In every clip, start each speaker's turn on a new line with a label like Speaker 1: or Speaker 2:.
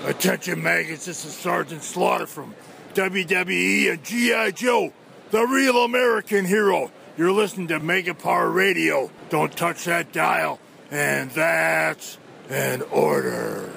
Speaker 1: Attention maggots, this is Sergeant Slaughter from WWE and G.I. Joe, the real American hero. You're listening to Mega Power Radio. Don't touch that dial. And that's an order.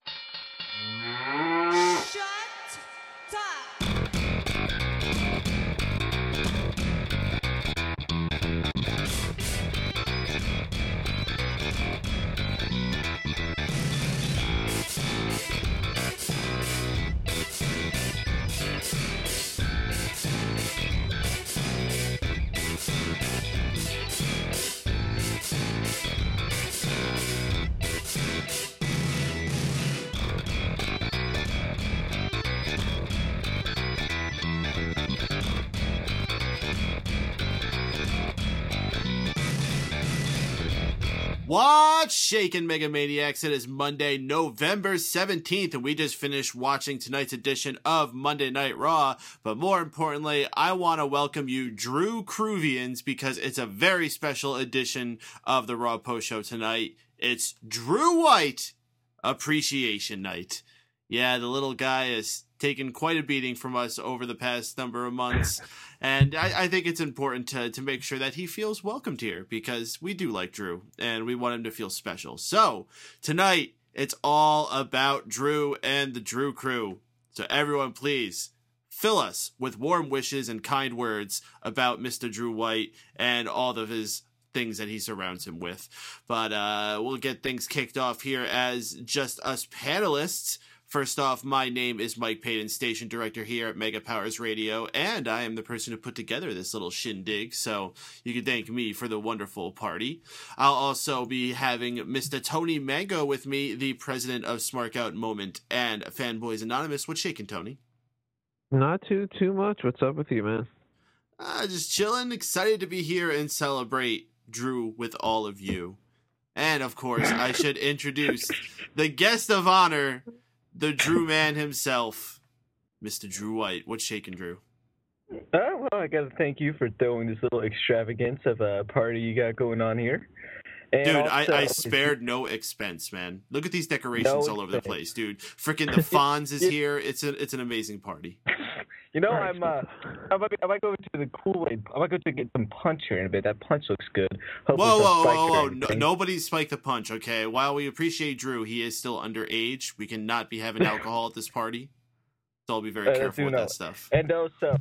Speaker 2: What's shaking, Mega Maniacs? It is Monday, November 17th, and we just finished watching tonight's edition of Monday Night Raw. But more importantly, I want to welcome you, Drew Cruvians, because it's a very special edition of the Raw Post Show tonight. It's Drew White Appreciation Night. Yeah, the little guy has taken quite a beating from us over the past number of months. And I think it's important to make sure that he feels welcomed here, because we do like Drew and we want him to feel special. So tonight, it's all about Drew and the Drew Crew. So everyone, please fill us with warm wishes and kind words about Mr. Drew White and all of his things that he surrounds him with. But we'll get things kicked off here as just us panelists. First off, my name is Mike Payton, station director here at Mega Powers Radio, and I am the person who put together this little shindig, so you can thank me for the wonderful party. I'll also be having Mr. Tony Mango with me, the president of Smark Out Moment and Fanboys Anonymous. What's shaking, Tony?
Speaker 3: Not too much. What's up with you, man?
Speaker 2: Just chilling, excited to be here and celebrate Drew with all of you. And, of course, I should introduce the guest of honor, the Drew man himself, Mr. Drew White. What's shaking, Drew?
Speaker 4: Well, I got to thank you for throwing this little extravagance of a party you got going on here. And
Speaker 2: dude,
Speaker 4: also,
Speaker 2: I spared no expense, man. Look at these decorations all over the place, dude. Freaking the Fonz is here. It's an amazing party.
Speaker 4: You know, I might go to the Kool-Aid. I might go to get some punch here in a bit. That punch looks good.
Speaker 2: Whoa. Nobody spiked the punch, okay? While we appreciate Drew, he is still underage. We cannot be having alcohol at this party. So I'll be very careful with that stuff.
Speaker 4: And also,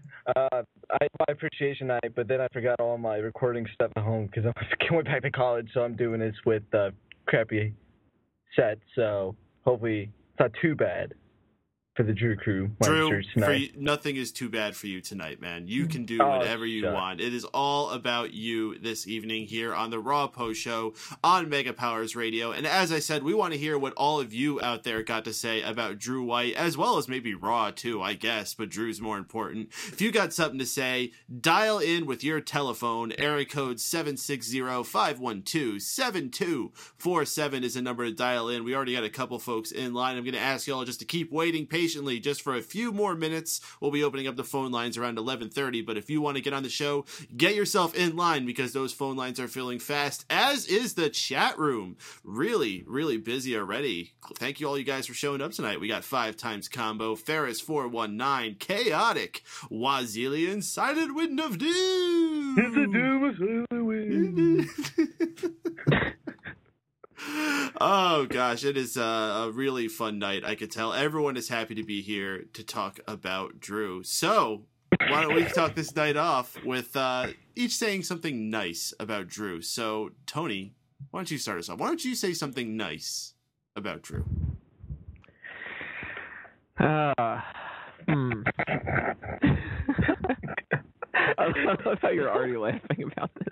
Speaker 4: I my appreciation night, but then I forgot all my recording stuff at home because I'm going back to college, so I'm doing this with crappy set. So hopefully it's not too bad for the Drew Crew.
Speaker 2: Drew, nothing is too bad for you tonight, man. You can do whatever you want. It is all about you this evening here on the Raw Post Show on Mega Powers Radio. And as I said, we want to hear what all of you out there got to say about Drew White, as well as maybe Raw too, I guess, but Drew's more important. If you got something to say, dial in with your telephone. Area code 760-512-7247 is the number to dial in. We already got a couple folks in line. I'm going to ask y'all just to keep waiting patiently just for a few more minutes. We'll be opening up the phone lines around 11:30, but if you want to get on the show, get yourself in line because those phone lines are filling fast, as is the chat room. Really, really busy already. Thank you all you guys for showing up tonight. We got 5 times combo, Ferris 419, Chaotic, Wazilian, Silent Wind of Doom.
Speaker 4: It's a doom, a wind.
Speaker 2: Oh gosh, it is a really fun night. I could tell everyone is happy to be here to talk about Drew. So why don't we talk this night off with each saying something nice about Drew. So Tony, why don't you start us off? Why don't you say something nice about Drew?
Speaker 3: I love how you're already laughing about this.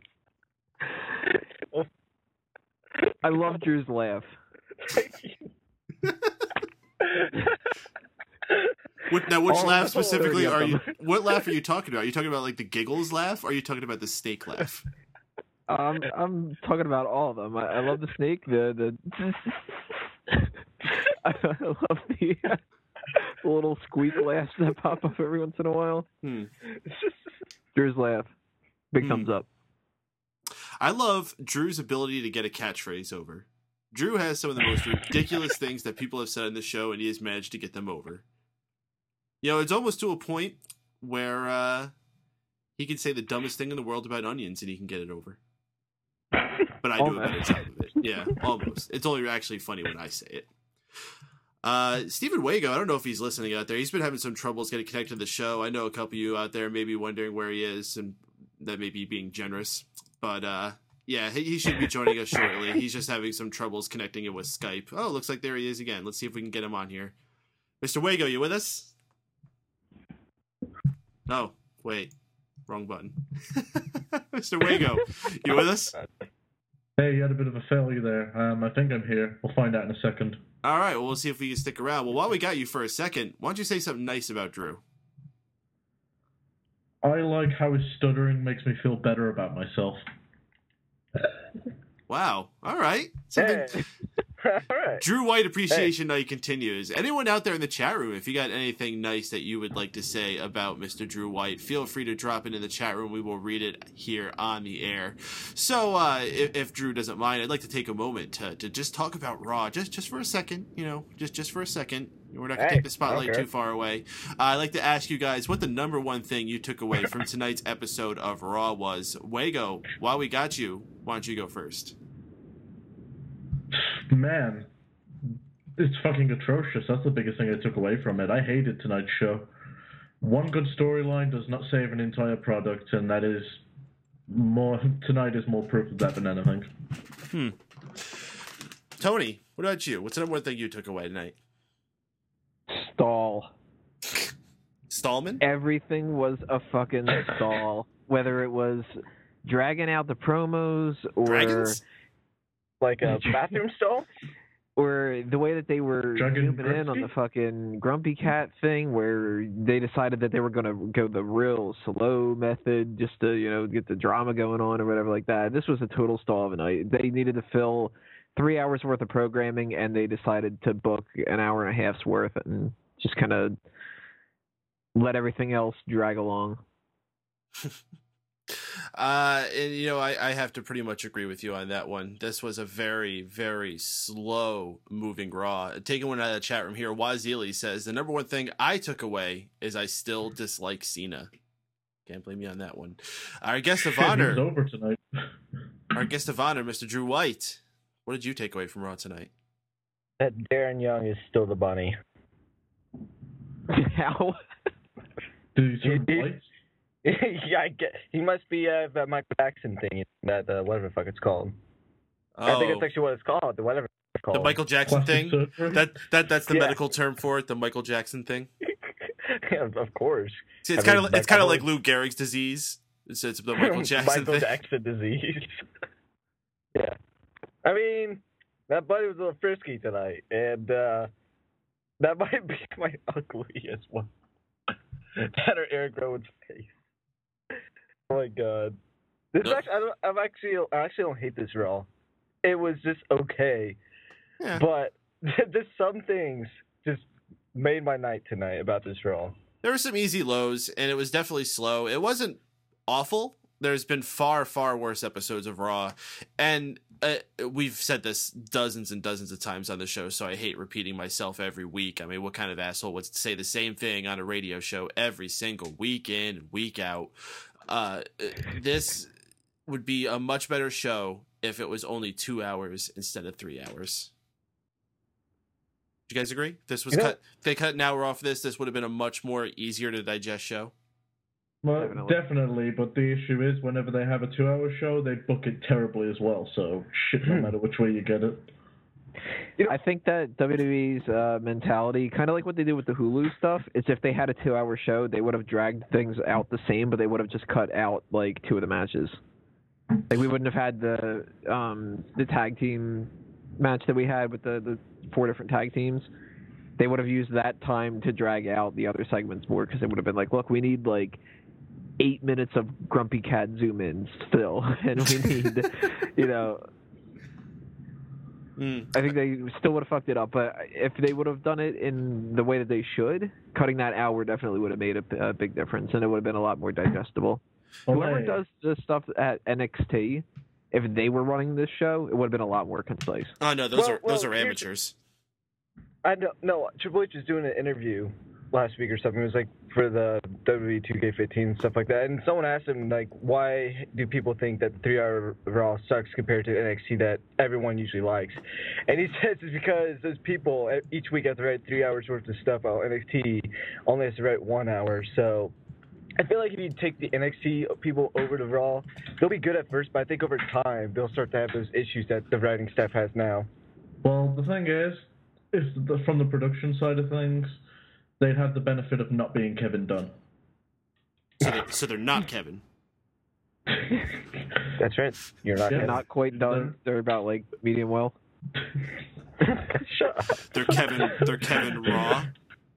Speaker 3: I love Drew's laugh.
Speaker 2: Which laugh specifically are you? What laugh are you talking about? Are you talking about like the giggles laugh? Or are you talking about the snake laugh?
Speaker 3: I'm talking about all of them. I love the snake. The I love the little squeak laughs that pop up every once in a while. Drew's laugh. Big thumbs up.
Speaker 2: I love Drew's ability to get a catchphrase over. Drew has some of the most ridiculous things that people have said on the show, and he has managed to get them over. You know, it's almost to a point where he can say the dumbest thing in the world about onions, and he can get it over. But I do a better job of it. Yeah, almost. It's only actually funny when I say it. Stephen Wago, I don't know if he's listening out there. He's been having some troubles getting connected to the show. I know a couple of you out there may be wondering where he is, and that may be being generous. But yeah, he should be joining us shortly. He's just having some troubles connecting it with Skype. Oh, looks like there he is again. Let's see if we can get him on here. Mr. Wago, you with us? No, wait. Wrong button. Mr. Wago, you with us?
Speaker 5: Hey, you had a bit of a failure there. I think I'm here. We'll find out in a second.
Speaker 2: All right, well, we'll see if we can stick around. Well, while we got you for a second, why don't you say something nice about Drew?
Speaker 5: I like how his stuttering makes me feel better about myself.
Speaker 2: Wow. All right.
Speaker 4: Hey. All right.
Speaker 2: Drew White Appreciation Night continues. Anyone out there in the chat room, if you got anything nice that you would like to say about Mr. Drew White, feel free to drop it in the chat room. We will read it here on the air. So if Drew doesn't mind, I'd like to take a moment to just talk about Raw, just for a second, just for a second. We're not going to take the spotlight too far away. I'd like to ask you guys what the number one thing you took away from tonight's episode of Raw was. Wago, while we got you, why don't you go first?
Speaker 5: Man, it's fucking atrocious. That's the biggest thing I took away from it. I hated tonight's show. One good storyline does not save an entire product, and that is more. Tonight is more proof of that than anything.
Speaker 2: Tony, what about you? What's the number one thing you took away tonight?
Speaker 3: Stall.
Speaker 2: Stallman?
Speaker 3: Everything was a fucking stall. Whether it was dragging out the promos or
Speaker 2: Dragons?
Speaker 4: Like a bathroom stall?
Speaker 3: Or the way that they were
Speaker 5: Dragon
Speaker 3: zooming in on
Speaker 5: Grumpy?
Speaker 3: the fucking Grumpy Cat thing, where they decided that they were going to go the real slow method just to, get the drama going on or whatever like that. This was a total stall of a night. They needed to fill 3 hours worth of programming, and they decided to book an hour and a half's worth and just kind of let everything else drag along.
Speaker 2: And I have to pretty much agree with you on that one. This was a very, very slow moving Raw. Taking one out of the chat room here, Wazili says, the number one thing I took away is I still dislike Cena. Can't blame me on that one. Our guest of honor,
Speaker 5: It's over tonight.
Speaker 2: our guest of honor, Mr. Drew White. What did you take away from Raw tonight?
Speaker 4: That Darren Young is still the bunny.
Speaker 3: How?
Speaker 5: Did you turn lights?
Speaker 4: Yeah, I get. He must be that Michael Jackson thing. That whatever the fuck it's called.
Speaker 2: Oh,
Speaker 4: I think it's actually what it's called. Whatever it's called.
Speaker 2: the Michael Jackson
Speaker 5: Plastic
Speaker 2: thing?
Speaker 5: surgery?
Speaker 2: That's the
Speaker 4: Yeah.
Speaker 2: medical term for it, the Michael Jackson thing.
Speaker 4: Yeah, of course.
Speaker 2: See, it's
Speaker 4: I
Speaker 2: kind
Speaker 4: mean,
Speaker 2: of it's kind of
Speaker 4: like
Speaker 2: like Lou Gehrig's disease. It's the Michael Jackson
Speaker 4: Michael
Speaker 2: thing.
Speaker 4: Jackson disease. Yeah. I mean, that buddy was a little frisky tonight, and that might be my ugliest one. That or Eric Rowan's face. Oh my god. This
Speaker 2: No.
Speaker 4: actually, I actually don't hate this Raw. It was just okay,
Speaker 2: Yeah.
Speaker 4: but there's some things just made my night tonight about this Raw.
Speaker 2: There were some easy lows, and it was definitely slow. It wasn't awful. There's been far, far worse episodes of Raw, and we've said this dozens and dozens of times on the show, so I hate repeating myself every week. I mean, what kind of asshole would say the same thing on a radio show every single week in and week out? This would be a much better show if it was only 2 hours instead of 3 hours. Do you guys agree? This was cut. If they cut an hour off this would have been a much more easier to digest show.
Speaker 5: Well, definitely, but the issue is whenever they have a 2-hour show, they book it terribly as well, so shit, no matter which way you get it.
Speaker 3: I think that WWE's mentality, kind of like what they did with the Hulu stuff, is if they had a 2-hour show, they would have dragged things out the same, but they would have just cut out like 2 of the matches. Like we wouldn't have had the tag team match that we had with the 4 different tag teams. They would have used that time to drag out the other segments more, because it would have been like, look, we need like 8 minutes of Grumpy Cat zoom ins still, and we need, I think they still would have fucked it up, but if they would have done it in the way that they should, cutting that hour definitely would have made a big difference, and it would have been a lot more digestible.
Speaker 5: Well,
Speaker 3: Whoever
Speaker 5: hey,
Speaker 3: does the stuff at NXT if they were running this show, it would have been a lot more concise.
Speaker 2: Oh no, those
Speaker 4: Well,
Speaker 2: are amateurs.
Speaker 4: I don't know. Triple H was doing an interview last week or something. It was like for the WWE 2K15 and stuff like that. And someone asked him, like, why do people think that the 3-hour Raw sucks compared to NXT that everyone usually likes? And he says it's because those people each week have to write 3 hours worth of stuff out. NXT only has to write 1 hour. So I feel like if you take the NXT people over to Raw, they'll be good at first, but I think over time they'll start to have those issues that the writing staff has now.
Speaker 5: Well, the thing is from the production side of things, they'd have the benefit of not being Kevin Dunn.
Speaker 2: So they're not Kevin.
Speaker 4: That's right. You're not.
Speaker 3: They're not quite done. They're about like medium well.
Speaker 4: Shut up.
Speaker 2: They're Kevin Raw.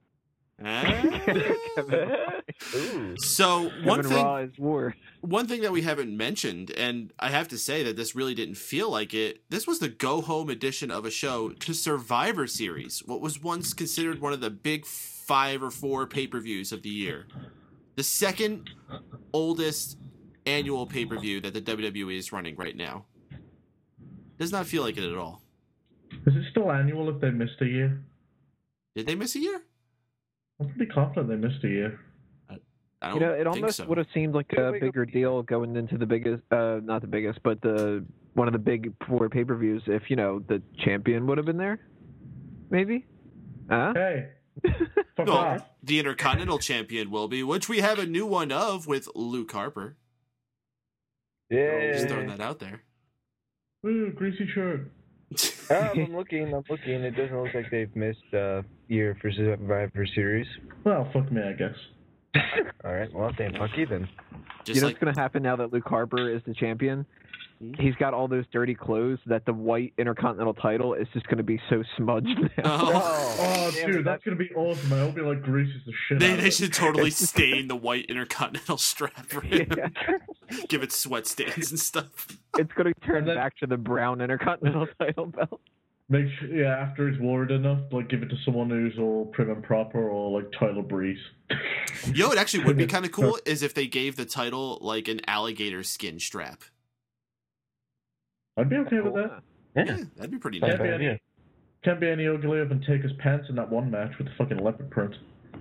Speaker 2: So
Speaker 3: Kevin Raw is war.
Speaker 2: One thing that we haven't mentioned, and I have to say that this really didn't feel like it, this was the go-home edition of a show to Survivor Series, what was once considered one of the big 5 or 4 pay-per-views of the year. The second oldest annual pay-per-view that the WWE is running right now. Does not feel like it at all.
Speaker 5: Is it still annual if they missed a year?
Speaker 2: Did they miss a year?
Speaker 5: I'm pretty confident they missed a year.
Speaker 2: I don't
Speaker 3: It
Speaker 2: think
Speaker 3: almost
Speaker 2: so.
Speaker 3: would have seemed like a bigger deal going into the biggest, not the biggest, but one of the big 4 pay-per-views if, the champion would have been there. Maybe?
Speaker 5: Hey, fuck
Speaker 2: Well,
Speaker 5: off.
Speaker 2: the Intercontinental Champion will be, which we have a new one of with Luke Harper.
Speaker 4: Yeah.
Speaker 2: Just throwing that out there.
Speaker 5: Ooh, greasy shirt.
Speaker 4: I'm looking. It doesn't look like they've missed a year for Survivor Series.
Speaker 5: Well, fuck me, I guess.
Speaker 4: All right. Well, then fuck you then.
Speaker 2: Just
Speaker 3: what's going to happen now that Luke Harper is the champion? He's got all those dirty clothes that the white Intercontinental title is just going to be so smudged now.
Speaker 5: Oh, dude, that's going to be awesome. I hope he, greases the shit out of
Speaker 2: they
Speaker 5: it.
Speaker 2: should totally stain the white Intercontinental strap for him.
Speaker 3: Yeah.
Speaker 2: Give it sweat stains and stuff.
Speaker 3: It's going to turn
Speaker 5: And then-
Speaker 3: back to the brown Intercontinental title belt.
Speaker 5: After he's worn enough, give it to someone who's all prim and proper, or Tyler Breeze.
Speaker 2: You know what actually would be kind of cool is if they gave the title an alligator skin strap.
Speaker 5: I'd be okay with that.
Speaker 2: Yeah, that'd be pretty
Speaker 5: Can't
Speaker 2: neat.
Speaker 5: be any uglier than Taker's pants in that one match with the fucking leopard print.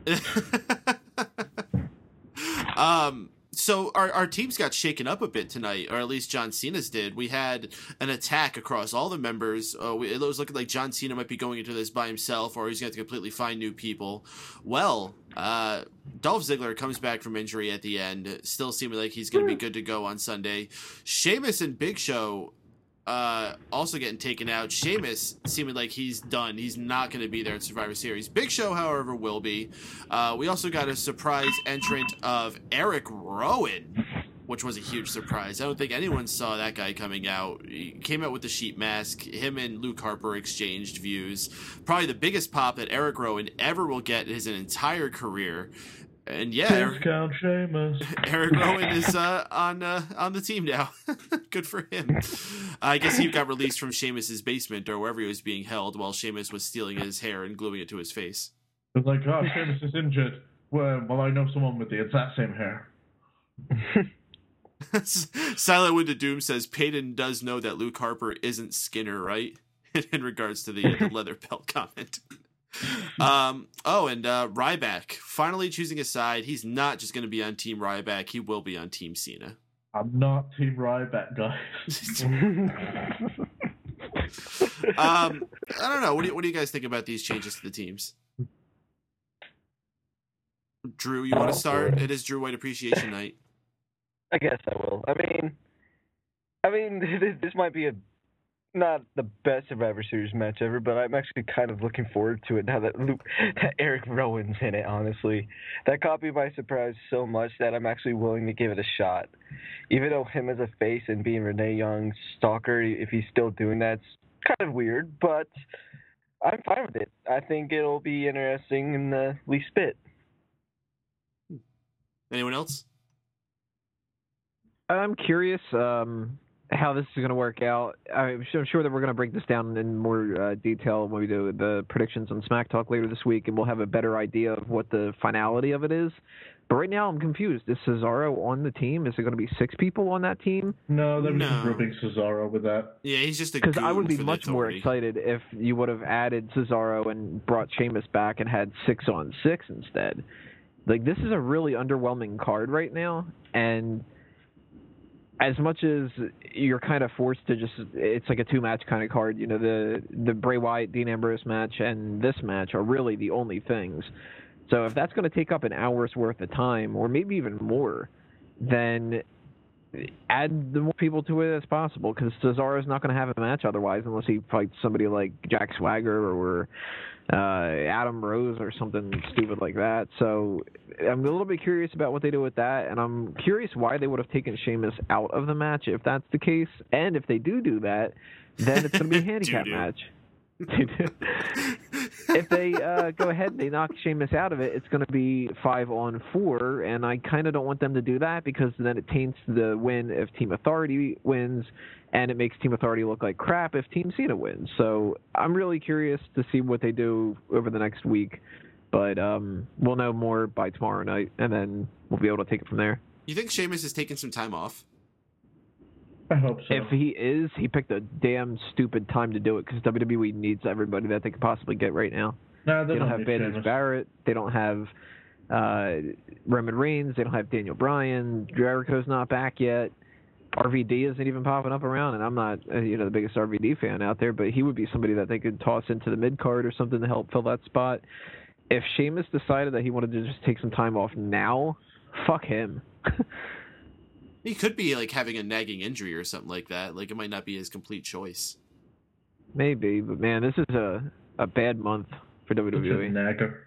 Speaker 2: So our teams got shaken up a bit tonight, or at least John Cena's did. We had an attack across all the members. It was looking like John Cena might be going into this by himself, or he's going to completely find new people. Well, Dolph Ziggler comes back from injury at the end, still seeming like he's going to be good to go on Sunday. Sheamus and Big Show also getting taken out. Sheamus seeming like he's done. He's not going to be there at Survivor Series. Big Show, however, will be. We also got a surprise entrant of Eric Rowan, which was a huge surprise. I don't think anyone saw that guy coming out. He came out with the sheep mask. Him and Luke Harper exchanged views. Probably the biggest pop that Eric Rowan ever will get in his entire career. And yeah,
Speaker 5: Discount Sheamus.
Speaker 2: Eric Rowan is on the team now. Good for him. I guess he got released from Sheamus's basement or wherever he was being held while Sheamus was stealing his hair and gluing it to his face.
Speaker 5: It's Sheamus is injured. Well, I know someone with the exact same hair.
Speaker 2: Silent Wind of Doom says Peyton does know that Luke Harper isn't Skinner, right? In regards to the leather belt comment. And Ryback finally choosing a side. He's not just going to be on Team Ryback. He will be on Team Cena.
Speaker 5: I'm not Team Ryback, guys.
Speaker 2: I don't know. What do you guys think about these changes to the teams? Drew, you want to start? It is Drew White Appreciation Night.
Speaker 4: I guess I will. I mean, this might be not the best Survivor Series match ever, but I'm actually kind of looking forward to it now that Eric Rowan's in it, honestly. That caught me by surprise so much that I'm actually willing to give it a shot. Even though him as a face and being Renee Young's stalker, if he's still doing that, it's kind of weird, but I'm fine with it. I think it'll be interesting in the least bit.
Speaker 2: Anyone else?
Speaker 3: I'm curious. how this is going to work out. I'm sure that we're going to break this down in more detail when we do the predictions on Smack Talk later this week, and we'll have a better idea of what the finality of it is. But right now, I'm confused. Is Cesaro on the team? Is it going to be 6 people on that team?
Speaker 5: No, they're just grouping Cesaro with that.
Speaker 2: Yeah, he's just a
Speaker 3: because I would be
Speaker 2: for
Speaker 3: much more excited if you would have added Cesaro and brought Sheamus back and had 6-on-6 instead. Like, this is a really underwhelming card right now, and as much as you're kind of forced to just, it's like a 2-match kind of card. You know, the Bray Wyatt, Dean Ambrose match and this match are really the only things. So if that's going to take up an hour's worth of time, or maybe even more, then add the more people to it as possible, because Cesaro's not going to have a match otherwise unless he fights somebody like Jack Swagger or Adam Rose or something stupid like that. So I'm a little bit curious about what they do with that, and I'm curious why they would have taken Sheamus out of the match if that's the case. And if they do that, then it's going to be a handicap match. If they go ahead and they knock Sheamus out of it, it's going to be 5-on-4, and I kind of don't want them to do that, because then it taints the win if Team Authority wins, and it makes Team Authority look like crap if Team Cena wins. So I'm really curious to see what they do over the next week, but we'll know more by tomorrow night, and then we'll be able to take it from there.
Speaker 2: You think Sheamus is taking some time off?
Speaker 5: I hope so.
Speaker 3: If he is, he picked a damn stupid time to do it, because WWE needs everybody that they could possibly get right now.
Speaker 5: No,
Speaker 3: they don't have Bayley Barrett. They don't have Roman Reigns. They don't have Daniel Bryan. Jericho's not back yet. RVD isn't even popping up around, and I'm not the biggest RVD fan out there, but he would be somebody that they could toss into the mid-card or something to help fill that spot. If Sheamus decided that he wanted to just take some time off now, fuck him.
Speaker 2: He could be like having a nagging injury or something like that. Like, it might not be his complete choice.
Speaker 3: Maybe, but man, this is a bad month for WWE.
Speaker 5: Nagger.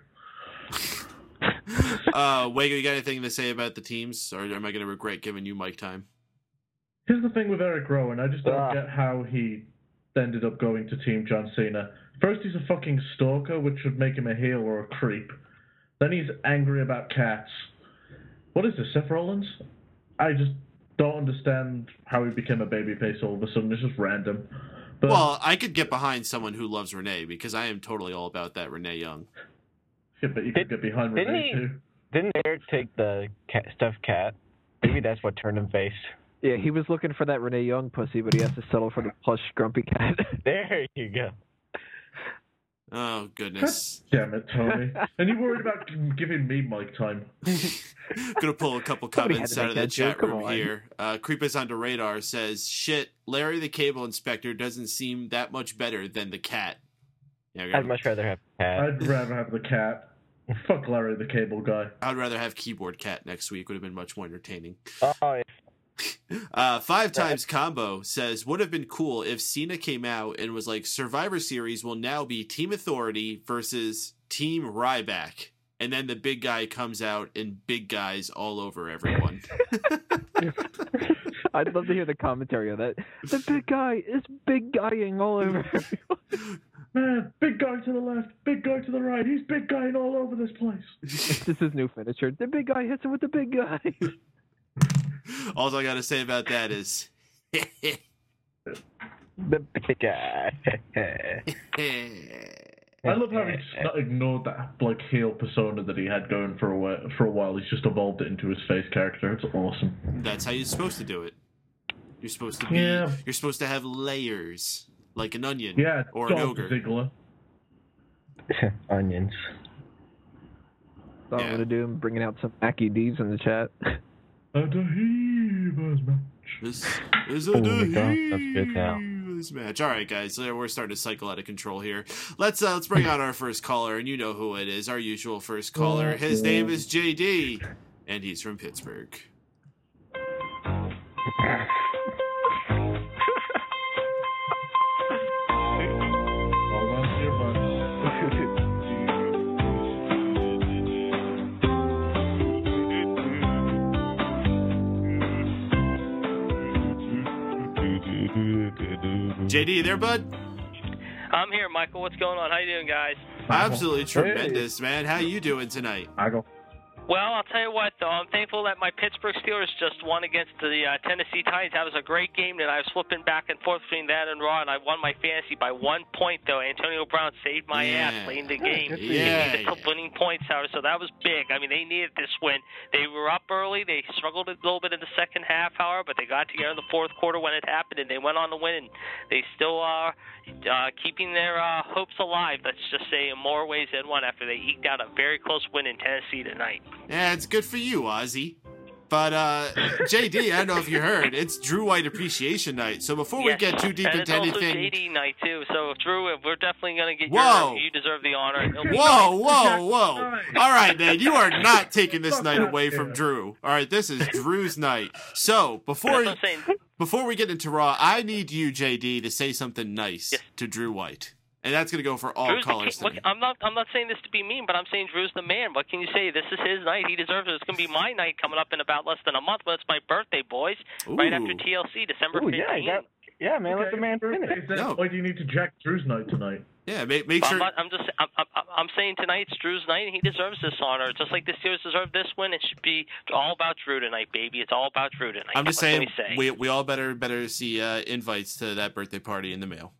Speaker 2: Wago, you got anything to say about the teams, or am I going to regret giving you mic time?
Speaker 5: Here's the thing with Eric Rowan. I just don't get how he ended up going to Team John Cena. First, he's a fucking stalker, which should make him a heel or a creep. Then he's angry about cats. What is this, Seth Rollins? I just don't understand how he became a babyface all of a sudden. It's just random. But,
Speaker 2: well, I could get behind someone who loves Renee, because I am totally all about that Renee Young.
Speaker 5: Yeah, but you could get behind Renee too.
Speaker 4: Didn't Eric take the stuffed cat? Maybe that's what turned him face.
Speaker 3: Yeah, he was looking for that Renee Young pussy, but he has to settle for the plush Grumpy Cat.
Speaker 4: There you go.
Speaker 2: Oh, goodness.
Speaker 5: God damn it, Tony. And you worried about giving me mic time.
Speaker 2: Gonna pull a couple comments out of the chat room here. Creepers Under Radar says, shit, Larry the Cable Inspector doesn't seem that much better than the cat. Yeah,
Speaker 4: I'd much rather have the cat.
Speaker 5: I'd rather have the cat. Fuck Larry the Cable Guy.
Speaker 2: I'd rather have Keyboard Cat next week. Would have been much more entertaining.
Speaker 4: Oh, yeah.
Speaker 2: 5 times combo says, would have been cool if Cena came out and was like, Survivor Series will now be Team Authority versus Team Ryback, and then the big guy comes out and big guys all over everyone.
Speaker 3: I'd love to hear the commentary on that. The big guy is big guying all over everyone.
Speaker 5: Man, big guy to the left, big guy to the right. He's big guying all over this place.
Speaker 3: This is his new finisher. The big guy hits him with the big guy.
Speaker 2: All I gotta say about that is
Speaker 4: the big guy.
Speaker 5: I love how he's not ignored that like heel persona that he had going for a while. He's just evolved it into his face character. It's awesome.
Speaker 2: That's how you're supposed to do it. You're supposed to be.
Speaker 5: Yeah.
Speaker 2: You're supposed to have layers, like an onion.
Speaker 5: Yeah,
Speaker 2: or an ogre.
Speaker 5: Ziggler.
Speaker 4: Onions.
Speaker 3: So I'm gonna do. I'm bringing out some Mackie D's in the chat.
Speaker 5: A Divas match.
Speaker 2: This is a Divas match. All right, guys, so we're starting to cycle out of control here. Let's bring out our first caller, and you know who it is. Our usual first caller. His name is JD, and he's from Pittsburgh. JD, there, bud?
Speaker 6: I'm here, Michael. What's going on? How you doing, guys?
Speaker 2: Absolutely tremendous, man. How you doing tonight?
Speaker 5: I go.
Speaker 6: Well, I'll tell you what, though. I'm thankful that my Pittsburgh Steelers just won against the Tennessee Titans. That was a great game, and I was flipping back and forth between that and Raw, and I won my fantasy by 1 point, though. Antonio Brown saved my ass late in the game.
Speaker 2: Yeah.
Speaker 6: They needed winning points, however, so that was big. I mean, they needed this win. They were up early. They struggled a little bit in the second half, however, but they got together in the fourth quarter when it happened, and they went on to win. And they still are keeping their hopes alive, let's just say, in more ways than one after they eked out a very close win in Tennessee tonight.
Speaker 2: Yeah, it's good for you, Ozzy. But, JD, I don't know if you heard, it's Drew White Appreciation Night. So before we get too deep into anything...
Speaker 6: And it's also JD night, too. So, Drew, we're definitely going to get you deserve the honor.
Speaker 2: Whoa. All right, man, you are not taking this night away from Drew. All right, this is Drew's night. So, before we get into Raw, I need you, JD, to say something nice to Drew White. And that's going to go for all
Speaker 6: Drew's
Speaker 2: callers.
Speaker 6: Look, I'm not saying this to be mean, but I'm saying Drew's the man. What can you say? This is his night. He deserves it. It's going to be my night coming up in about less than a month. But it's my birthday, boys.
Speaker 2: Ooh.
Speaker 6: Right after TLC, December 15th.
Speaker 4: Yeah, man. Let the man finish.
Speaker 5: Why do you need to jack Drew's night tonight?
Speaker 2: Yeah, make sure.
Speaker 6: I'm saying tonight's Drew's night, and he deserves this honor. Just like the Steelers deserve this win, it should be all about Drew tonight, baby. It's all about Drew tonight.
Speaker 2: I'm just saying, we all better see invites to that birthday party in the mail.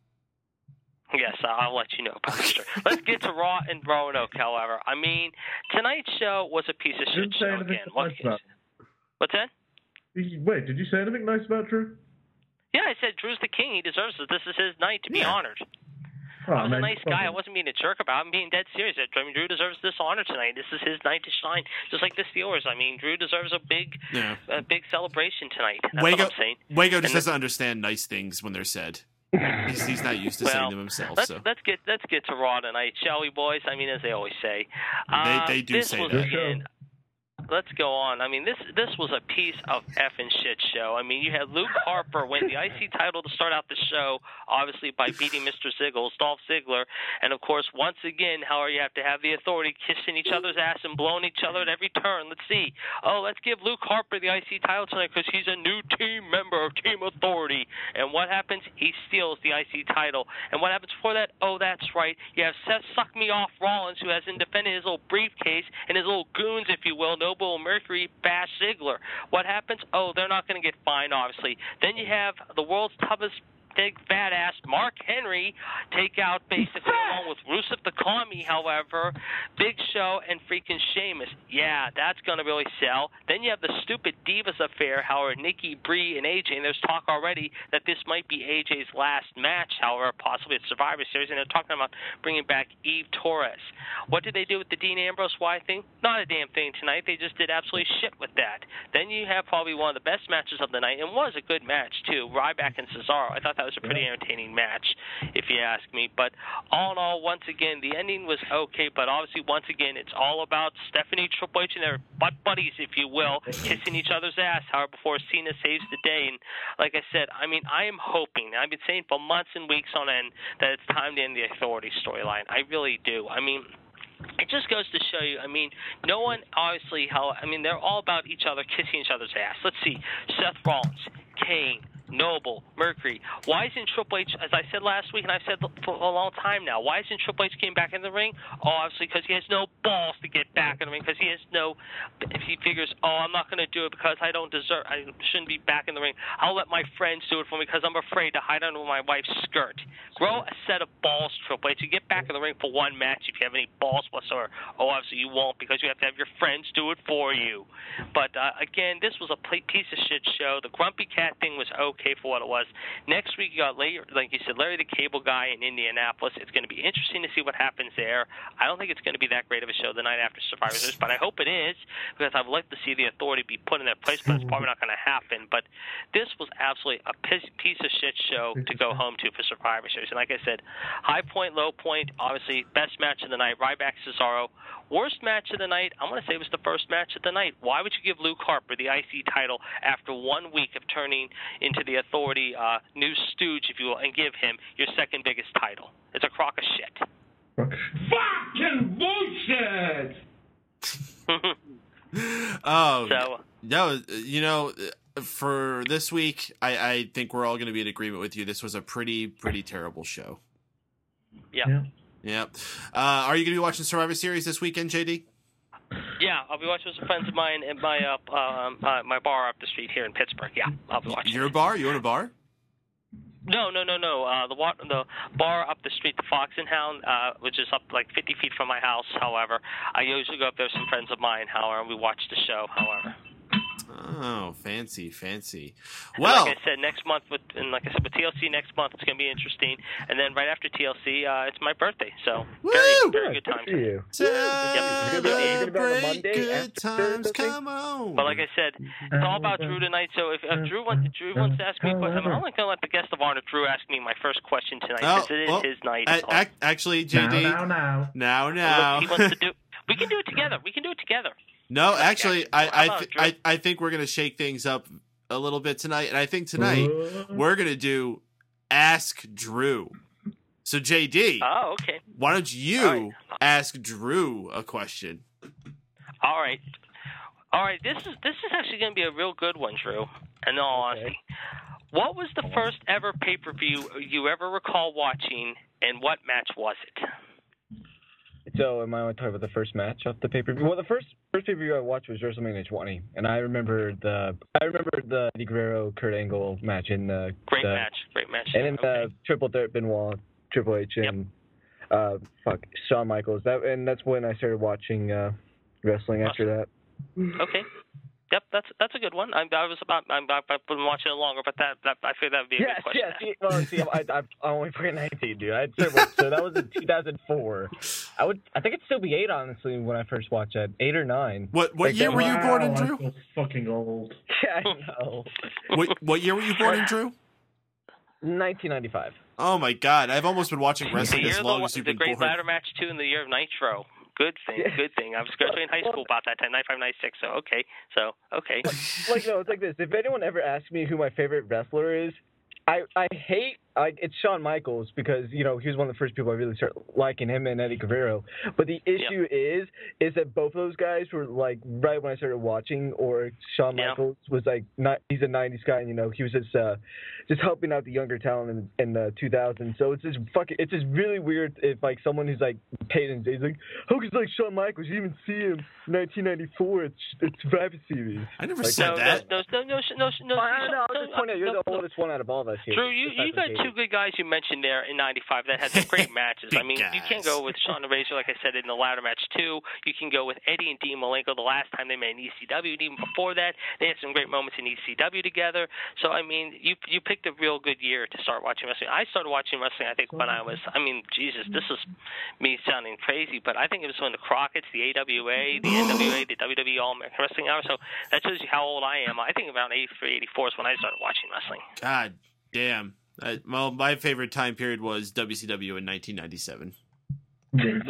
Speaker 6: Yes, I'll let you know, Pastor. Let's get to Raw and Roanoke, however. I mean, tonight's show was a piece of shit show again. What's that?
Speaker 5: Wait, did you say anything nice about Drew?
Speaker 6: Yeah, I said Drew's the king. He deserves it. This is his night to be honored.
Speaker 5: Oh,
Speaker 6: I was a nice guy. I wasn't being a jerk about it. I'm being dead serious. I mean, Drew deserves this honor tonight. This is his night to shine, just like the Steelers. I mean, Drew deserves a big celebration tonight. That's what I'm saying.
Speaker 2: Wago just doesn't understand nice things when they're said. He's not used to saying them himself.
Speaker 6: Let's get to Raw tonight, shall we, boys? I mean, as they always say.
Speaker 2: They do say that.
Speaker 6: Let's go on. I mean, this was a piece of effing shit show. I mean, you had Luke Harper win the IC title to start out the show, obviously by beating Mr. Ziggles, Dolph Ziggler, and of course, once again, however, you have to have the Authority kissing each other's ass and blowing each other at every turn. Let's see. Oh, let's give Luke Harper the IC title tonight because he's a new team member of Team Authority. And what happens? He steals the IC title. And what happens before that? Oh, that's right. You have Seth Suck Me Off Rollins, who hasn't defended his little briefcase and his little goons, if you will. Noble Mercury bash Ziggler. What happens? Oh, they're not going to get fined, obviously. Then you have the world's toughest big fat ass Mark Henry take out basically along with Rusev the Commie, however, Big Show and freaking Sheamus. Yeah, that's going to really sell. Then you have the stupid Divas affair, however, Nikki, Brie, and AJ, and there's talk already that this might be AJ's last match, however, possibly at Survivor Series, and they're talking about bringing back Eve Torres. What did they do with the Dean Ambrose Wyatt thing? Not a damn thing tonight. They just did absolutely shit with that. Then you have probably one of the best matches of the night, and was a good match, too, Ryback and Cesaro. I thought that was a pretty entertaining match, if you ask me. But all in all, once again, the ending was okay, but obviously, once again, it's all about Stephanie, Triple H, and their butt buddies, if you will, kissing each other's ass, however, before Cena saves the day. And like I said, I mean, I am hoping, I've been saying for months and weeks on end, that it's time to end the Authority storyline. I really do. I mean, it just goes to show you, I mean, no one, obviously, they're all about each other, kissing each other's ass. Let's see, Seth Rollins, Kane, Noble, Mercury. Why isn't Triple H, as I said last week, and I've said for a long time now, why isn't Triple H came back in the ring? Oh, obviously because he has no balls to get back in the ring, because he has no, if he figures, oh, I'm not going to do it because I shouldn't be back in the ring. I'll let my friends do it for me because I'm afraid to hide under my wife's skirt. Grow a set of balls, Triple H. You get back in the ring for one match if you have any balls whatsoever. Oh, obviously you won't because you have to have your friends do it for you. But again, this was a piece of shit show. The Grumpy Cat thing was okay for what it was. Next week, you got, like you said, Larry the Cable Guy in Indianapolis. It's going to be interesting to see what happens there. I don't think it's going to be that great of a show the night after Survivor Series, but I hope it is because I'd like to see the Authority be put in their place, but it's probably not going to happen. But this was absolutely a piece of shit show to go home to for Survivor Series. And like I said, high point, low point, obviously, best match of the night, Ryback Cesaro. Worst match of the night, I'm going to say it was the first match of the night. Why would you give Luke Harper the IC title after 1 week of turning into the Authority new stooge, if you will, and give him your second biggest title? It's a crock of shit.
Speaker 7: Fucking bullshit!
Speaker 2: Oh,
Speaker 6: so,
Speaker 2: no, you know, for this week, I think we're all going to be in agreement with you. This was a pretty terrible show.
Speaker 6: Yeah.
Speaker 2: Yep. Are you going to be watching Survivor Series this weekend, JD?
Speaker 6: Yeah, I'll be watching with some friends of mine at my bar up the street here in Pittsburgh. Yeah, I'll be watching.
Speaker 2: Your bar? You own a bar?
Speaker 6: No. The bar up the street, the Fox and Hound, which is up like 50 feet from my house. However, I usually go up there with some friends of mine. However, we watch the show. However.
Speaker 2: Oh, fancy. Well,
Speaker 6: like I said, next month with TLC next month, it's going to be interesting. And then right after TLC, it's my birthday, so very good time.
Speaker 4: You.
Speaker 2: Celebrate good times, come on.
Speaker 6: But like I said, it's all about Drew tonight. So if Drew wants to ask me a question, I'm only going to let the guest of honor, Drew, ask me my first question tonight because it is his night.
Speaker 2: Actually, JD. Now.
Speaker 6: He wants to do. We can do it together.
Speaker 2: No, actually, I think we're going to shake things up a little bit tonight. And I think tonight we're going to do Ask Drew. So, JD.
Speaker 6: Oh, okay.
Speaker 2: Why don't you ask Drew a question?
Speaker 6: All right. This is actually going to be a real good one, Drew. In all honesty. What was the first ever pay-per-view you ever recall watching, and what match was it?
Speaker 4: So, am I only talking about the first match of the pay-per-view? Well, the first pay-per-view I watched was WrestleMania 20, and I remember the Eddie Guerrero Kurt Angle match in the
Speaker 6: great match,
Speaker 4: and in the Triple Threat Benoit, Triple H, and Shawn Michaels. That's when I started watching wrestling after that.
Speaker 6: Okay. Yep, that's a good one. I've been watching it longer, but I figured that would be a good question.
Speaker 4: I'm only fucking 19, dude. So that was in 2004. I think it'd still be 8, honestly, when I first watched that. 8 or 9.
Speaker 2: What year were you born in, Drew?
Speaker 5: I feel fucking old.
Speaker 4: Yeah, I know.
Speaker 2: What year were you born in, Drew?
Speaker 4: 1995.
Speaker 2: Oh my God! I've almost been watching wrestling as long as you've been born.
Speaker 6: The great ladder match too in the year of Nitro. Good thing. I was graduating high school about that time, 95, 96. So okay.
Speaker 4: No, it's like this. If anyone ever asks me who my favorite wrestler is, I hate it's Shawn Michaels because he was one of the first people I really started liking, him and Eddie Guerrero. But the issue is that both of those guys were like right when I started watching, or Shawn Michaels was like he's a 90s guy, and he was just helping out the younger talent in the 2000s. So it's just really weird if like someone who's like paid and he's like, how could like Shawn Michaels? You even see him in 1994. It's Survivor Series.
Speaker 2: I never said that.
Speaker 6: No.
Speaker 4: I don't know. I was just pointing out you're the oldest one out of all of us here.
Speaker 6: Drew, you got two good guys you mentioned there in 95 that had some great matches. I mean, you can't go with Shawn and Razor, like I said, in the ladder match too. You can go with Eddie and Dean Malenko the last time they met in ECW, and even before that, they had some great moments in ECW together. So, I mean, you picked a real good year to start watching wrestling. I started watching wrestling, I think, when I was, Jesus, this is me sounding crazy, but I think it was when the Crockett's, the AWA, the NWA, the WWE All-American Wrestling Hour. So that shows you how old I am. I think around 83, 84 is when I started watching wrestling.
Speaker 2: God damn. Well, my favorite time period was WCW in 1997.
Speaker 6: There's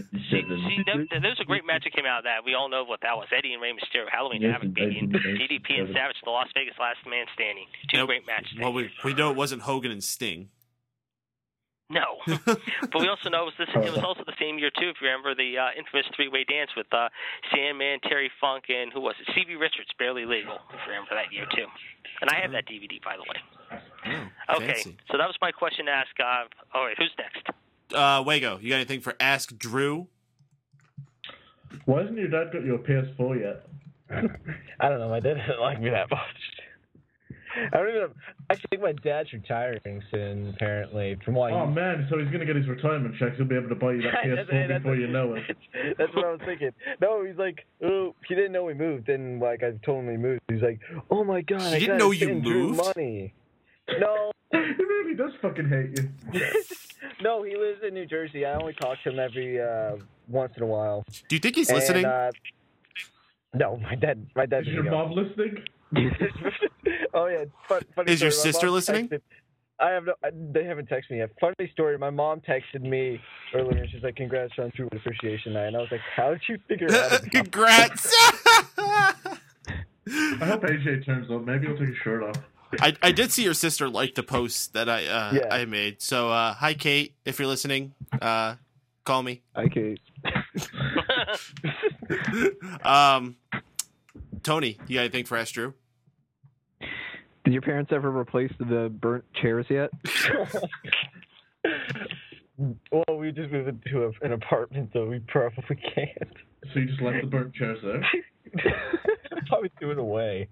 Speaker 6: a great match that came out of that. We all know what that was. Eddie and Rey Mysterio, Halloween Havoc, beating DDP and Savage, the Las Vegas Last Man Standing. Two great matches.
Speaker 2: Well, we know it wasn't Hogan and Sting.
Speaker 6: No, but we also know it was also the same year too. If you remember the infamous three-way dance with Sandman, Terry Funk, and who was it? C.B. Richards, Barely Legal. If you remember that year too. And I have that DVD, by the way.
Speaker 2: Oh,
Speaker 6: okay,
Speaker 2: fancy.
Speaker 6: So that was my question to ask. All right, who's next?
Speaker 2: Wago, you got anything for Ask Drew?
Speaker 5: Why hasn't your dad got you a PS4 yet?
Speaker 4: I don't know. My dad doesn't like me that much. I don't even. I think my dad's retiring soon. Apparently, from what.
Speaker 5: Oh man! So he's gonna get his retirement checks. He'll be able to buy you that PS4 before you know it.
Speaker 4: That's what I was thinking. No, he's like, oh, he didn't know we moved. Then, like, I told him we moved. He's like, oh my god,
Speaker 2: he didn't know you moved.
Speaker 4: Money. No.
Speaker 5: He really does fucking hate you.
Speaker 4: No, he lives in New Jersey. I only talk to him every once in a while.
Speaker 2: Do you think he's listening?
Speaker 4: No, my dad.
Speaker 5: Is your mom listening?
Speaker 4: Oh yeah, funny
Speaker 2: Is
Speaker 4: story.
Speaker 2: your sister listening?
Speaker 4: I have no. They haven't texted me yet. Funny story. My mom texted me earlier. She's like, "Congrats on True Appreciation Night," and I was like, "How did you figure it out?"
Speaker 2: Congrats.
Speaker 5: I hope AJ turns up. Maybe he'll take his shirt off.
Speaker 2: I did see your sister like the post that I made. So hi Kate, if you're listening, call me.
Speaker 3: Hi Kate.
Speaker 2: Tony, you got anything for Ask Drew?
Speaker 3: Did your parents ever replace the burnt chairs yet?
Speaker 4: Well, we just moved into an apartment, so we probably can't.
Speaker 5: So you just left the burnt chairs there?
Speaker 4: Probably threw it away.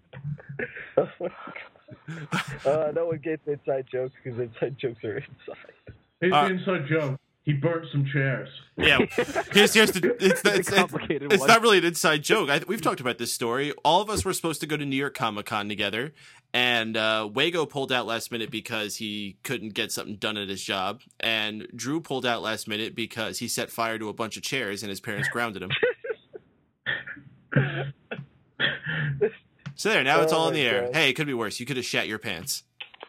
Speaker 4: No one gets inside jokes because inside jokes are inside.
Speaker 5: Here's the inside joke. He burnt some chairs.
Speaker 2: Yeah, here's it's not really an inside joke. We've talked about this story. All of us were supposed to go to New York Comic Con together, and Wago pulled out last minute because he couldn't get something done at his job, and Drew pulled out last minute because he set fire to a bunch of chairs and his parents grounded him. So there, now it's all in the air.
Speaker 4: God.
Speaker 2: Hey, it could be worse. You could have shat your pants.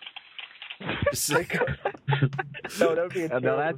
Speaker 4: No, that would be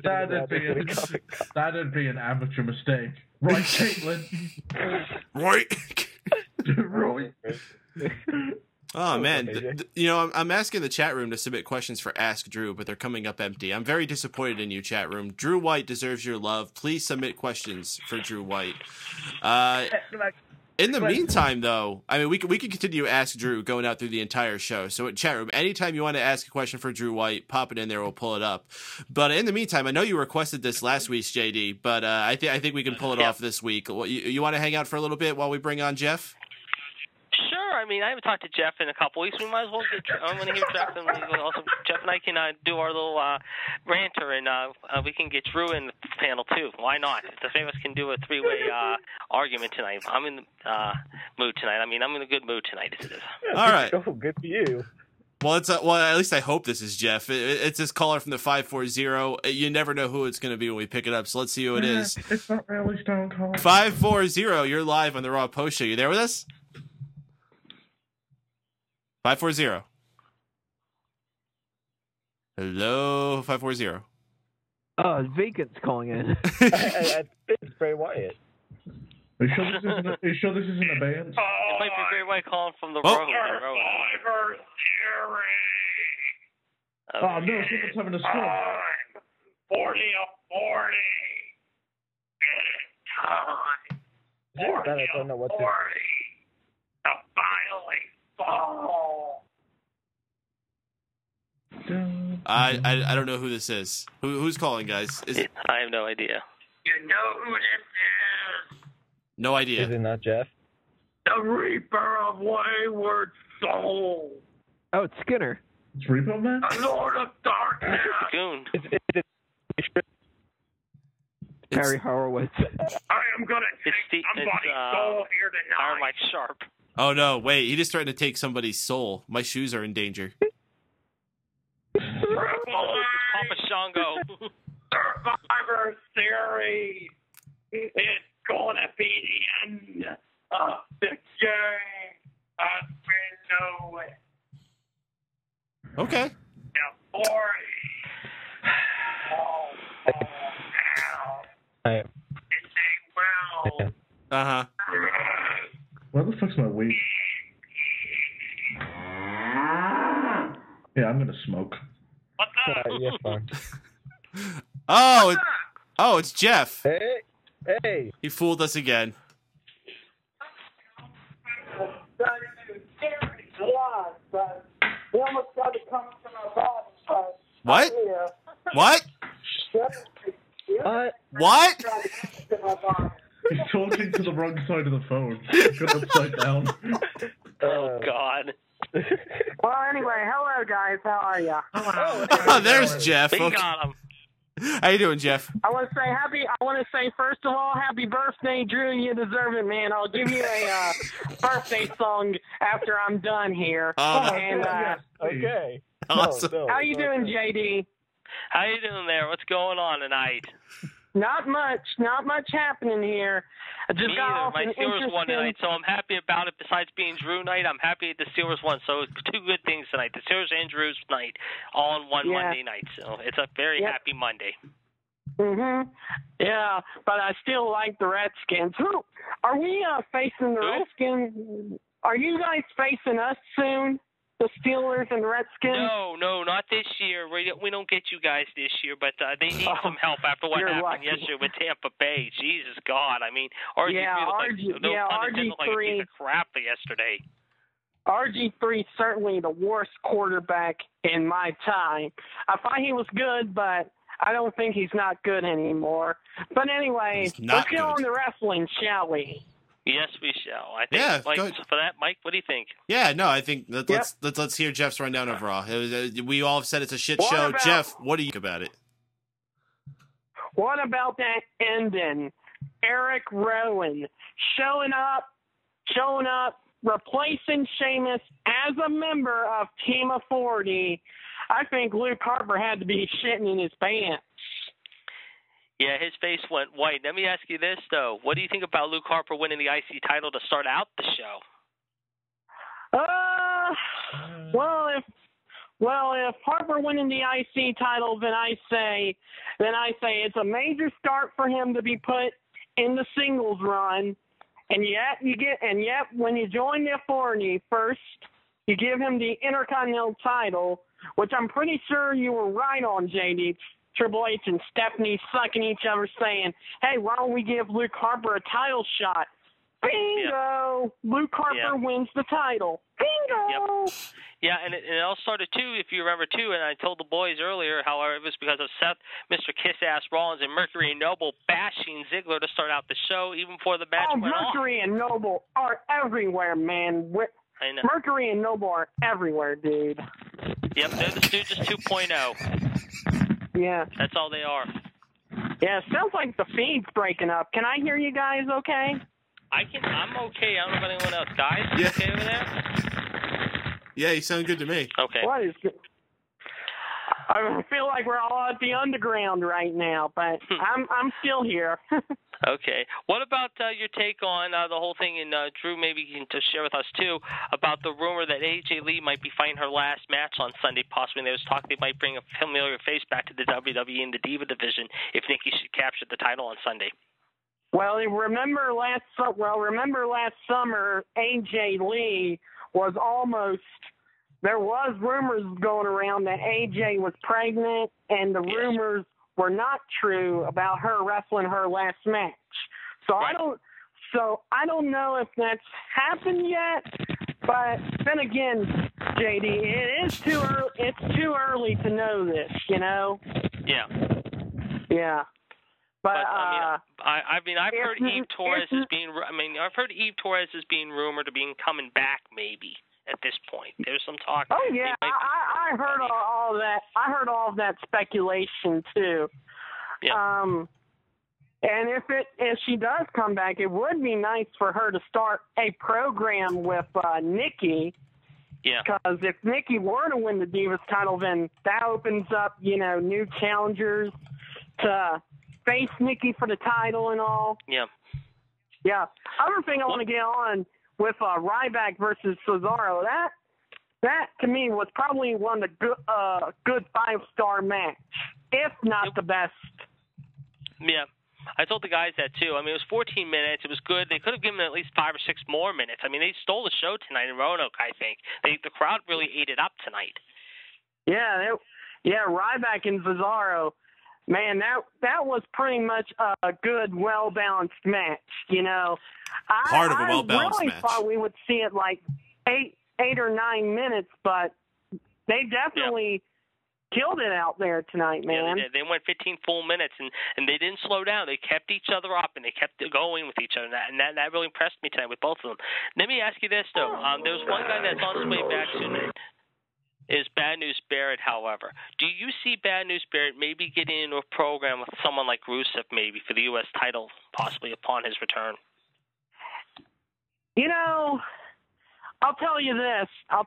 Speaker 5: that'd be an amateur mistake. Right, Caitlin?
Speaker 2: Right.
Speaker 5: Right.
Speaker 2: Oh, man. I'm asking the chat room to submit questions for Ask Drew, but they're coming up empty. I'm very disappointed in you, chat room. Drew White deserves your love. Please submit questions for Drew White. In the meantime, though, I mean, we can continue Ask Drew going out through the entire show. So, chat room, anytime you want to ask a question for Drew White, pop it in there. We'll pull it up. But in the meantime, I know you requested this last week's JD, but I think we can pull it off this week. You want to hang out for a little bit while we bring on Jeff?
Speaker 6: Sure. I mean, I haven't talked to Jeff in a couple weeks. We might as well get. I'm going to hear Jeff, and also Jeff and I can do our little ranter, and we can get Drew in the panel too. Why not? If the three of us can do a three-way argument tonight, I'm in the mood tonight. I mean, I'm in a good mood tonight. As it is.
Speaker 2: All right.
Speaker 4: Oh, good for you.
Speaker 2: Well, at least I hope this is Jeff. It's this caller from the 540. You never know who it's going to be when we pick it up, so let's see who it is.
Speaker 5: It's not really Stone Cold.
Speaker 2: 540, you're live on the Raw Post Show. You there with us? 540. Hello, 540.
Speaker 3: Vacant's calling in.
Speaker 4: I think it's Bray Wyatt.
Speaker 5: Are you sure this isn't a band?
Speaker 6: It might be Bray White calling from the road.
Speaker 5: Oh, no, someone's having a stroke.
Speaker 7: 40 of 40. Time.
Speaker 4: I don't know what to...
Speaker 7: 40. To finally fall.
Speaker 2: I don't know who this is. Who's calling, guys?
Speaker 6: I have no idea.
Speaker 7: You know who this is?
Speaker 2: No idea.
Speaker 4: Is it not Jeff?
Speaker 7: The Reaper of Wayward Soul.
Speaker 3: Oh, it's Skinner.
Speaker 5: It's Repo Man?
Speaker 7: The Lord of Darkness.
Speaker 6: Goon.
Speaker 3: Harry Horowitz.
Speaker 7: I am going to take somebody's soul here tonight.
Speaker 6: Iron Mike Sharp.
Speaker 2: Oh, no, wait. He just tried to take somebody's soul. My shoes are in danger.
Speaker 6: Papa Shango.
Speaker 7: Survivor Series. It's going to be the end of the game as we know it.
Speaker 2: Okay.
Speaker 7: The 40. And they will.
Speaker 2: Uh-huh.
Speaker 5: Where the fuck's my weed? Yeah, I'm gonna smoke.
Speaker 7: What's up?
Speaker 4: Yeah, fine.
Speaker 2: Oh, it's Jeff.
Speaker 4: Hey.
Speaker 2: He fooled us again.
Speaker 8: We almost got to come to my body.
Speaker 2: What? What? What?
Speaker 5: He's talking to the wrong side of the phone. Got upside down.
Speaker 6: Oh, God.
Speaker 8: Well, anyway, hello, guys. How are ya?
Speaker 2: Oh, there's Jeff.
Speaker 6: We
Speaker 2: Okay.
Speaker 6: got him.
Speaker 2: How you doing, Jeff?
Speaker 8: I want to say first of all, happy birthday, Drew. You deserve it, man. I'll give you a birthday song after I'm done here. And
Speaker 4: Okay.
Speaker 2: Awesome.
Speaker 8: how you doing, JD?
Speaker 6: How you doing there? What's going on tonight?
Speaker 8: Not much happening here. I just
Speaker 6: Me
Speaker 8: got
Speaker 6: either.
Speaker 8: off
Speaker 6: My
Speaker 8: an
Speaker 6: Steelers won
Speaker 8: interesting.
Speaker 6: tonight, so I'm happy about it. Besides being Drew night, I'm happy the Steelers won. So it's two good things tonight: the Steelers and Drew's night, all in one Monday night. So it's a very happy Monday.
Speaker 8: Yeah, but I still like the Redskins. Who are we facing? The Redskins? Are you guys facing us soon? The Steelers and Redskins?
Speaker 6: No, not this year. We don't get you guys this year, but they need some help after what happened
Speaker 8: lucky.
Speaker 6: yesterday with Tampa Bay. Jesus God, I mean, RG3 looked like a piece of crap yesterday.
Speaker 8: RG3 is certainly the worst quarterback in my time. I thought he was good, but I don't think he's not good anymore. But anyway, let's get on to wrestling, shall we?
Speaker 6: Yes, we shall. I think, Mike, for that, Mike, what do you think?
Speaker 2: Yeah, no, I think let's hear Jeff's rundown of Raw. We all have said it's a shit show. Jeff, what do you think about it?
Speaker 8: What about that ending? Eric Rowan showing up, replacing Sheamus as a member of Team Authority. I think Luke Harper had to be shitting in his pants.
Speaker 6: Yeah, his face went white. Let me ask you this, though. What do you think about Luke Harper winning the IC title to start out the show? Well, if Harper winning the IC title, then I say it's a major start for him to be put in the singles run. And yet when you join the Authority first, you give him the Intercontinental title, which I'm pretty sure you were right on, JD. Triple H and Stephanie sucking each other saying, hey, why don't we give Luke Harper a title shot? Bingo! Yep. Luke Harper wins the title. Bingo! Yep. Yeah, and it all started, too, if you remember, too, and I told the boys earlier, however, it was because of Seth, Mr. Kiss-Ass Rollins, and Mercury and Noble bashing Ziggler to start out the show, even before the match went on.
Speaker 8: Mercury and Noble are everywhere, man.
Speaker 6: I know.
Speaker 8: Mercury and Noble are everywhere, dude.
Speaker 6: Yep, they're the Stooges 2.0.
Speaker 8: Yeah.
Speaker 6: That's all they are.
Speaker 8: Yeah, it sounds like the feed's breaking up. Can I hear you guys okay?
Speaker 6: I'm okay. I don't know about anyone else. Guys, you okay over there?
Speaker 2: Yeah, you sound good to me.
Speaker 6: Okay.
Speaker 8: What is good? I feel like we're all at the underground right now, but I'm still here.
Speaker 6: Okay. What about your take on the whole thing, and Drew, maybe you can just share with us, too, about the rumor that AJ Lee might be fighting her last match on Sunday, possibly. There was talk they might bring a familiar face back to the WWE in the Diva division if Nikki should capture the title on Sunday.
Speaker 8: Well, remember last summer, AJ Lee was almost – there was rumors going around that AJ was pregnant, and the rumors – were not true about her wrestling her last match. So I don't know if that's happened yet. But then again, JD, it is too early. It's too early to know this, you know.
Speaker 6: Yeah.
Speaker 8: Yeah. But
Speaker 6: I've heard Eve Torres is being. I've heard Eve Torres is being rumored to be coming back maybe. At this point, there's some talk.
Speaker 8: Oh yeah, I heard all that. I heard all of that speculation too.
Speaker 6: Yeah.
Speaker 8: And if she does come back, it would be nice for her to start a program with Nikki.
Speaker 6: Yeah.
Speaker 8: Because if Nikki were to win the Divas title, then that opens up, new challengers to face Nikki for the title and all.
Speaker 6: Yeah.
Speaker 8: Yeah. Other thing I want to get on. With Ryback versus Cesaro, that to me was probably one of the good 5-star match, if not the best.
Speaker 6: Yeah, I told the guys that too. It was 14 minutes. It was good. They could have given at least 5 or 6 more minutes. They stole the show tonight in Roanoke. I think the crowd really ate it up tonight.
Speaker 8: Yeah, Ryback and Cesaro. Man, that was pretty much a good, well-balanced match,
Speaker 2: Part of a well-balanced
Speaker 8: match. I really thought we would see it like 8 or 9 minutes, but they definitely killed it out there tonight, man.
Speaker 6: Yeah, they went 15 full minutes, and they didn't slow down. They kept each other up, and they kept going with each other, and that really impressed me tonight with both of them. Let me ask you this, though. There's one guy that's on his way back soon. Is Bad News Barrett, however. Do you see Bad News Barrett maybe getting into a program with someone like Rusev maybe for the U.S. title, possibly upon his return?
Speaker 8: I'll tell you this.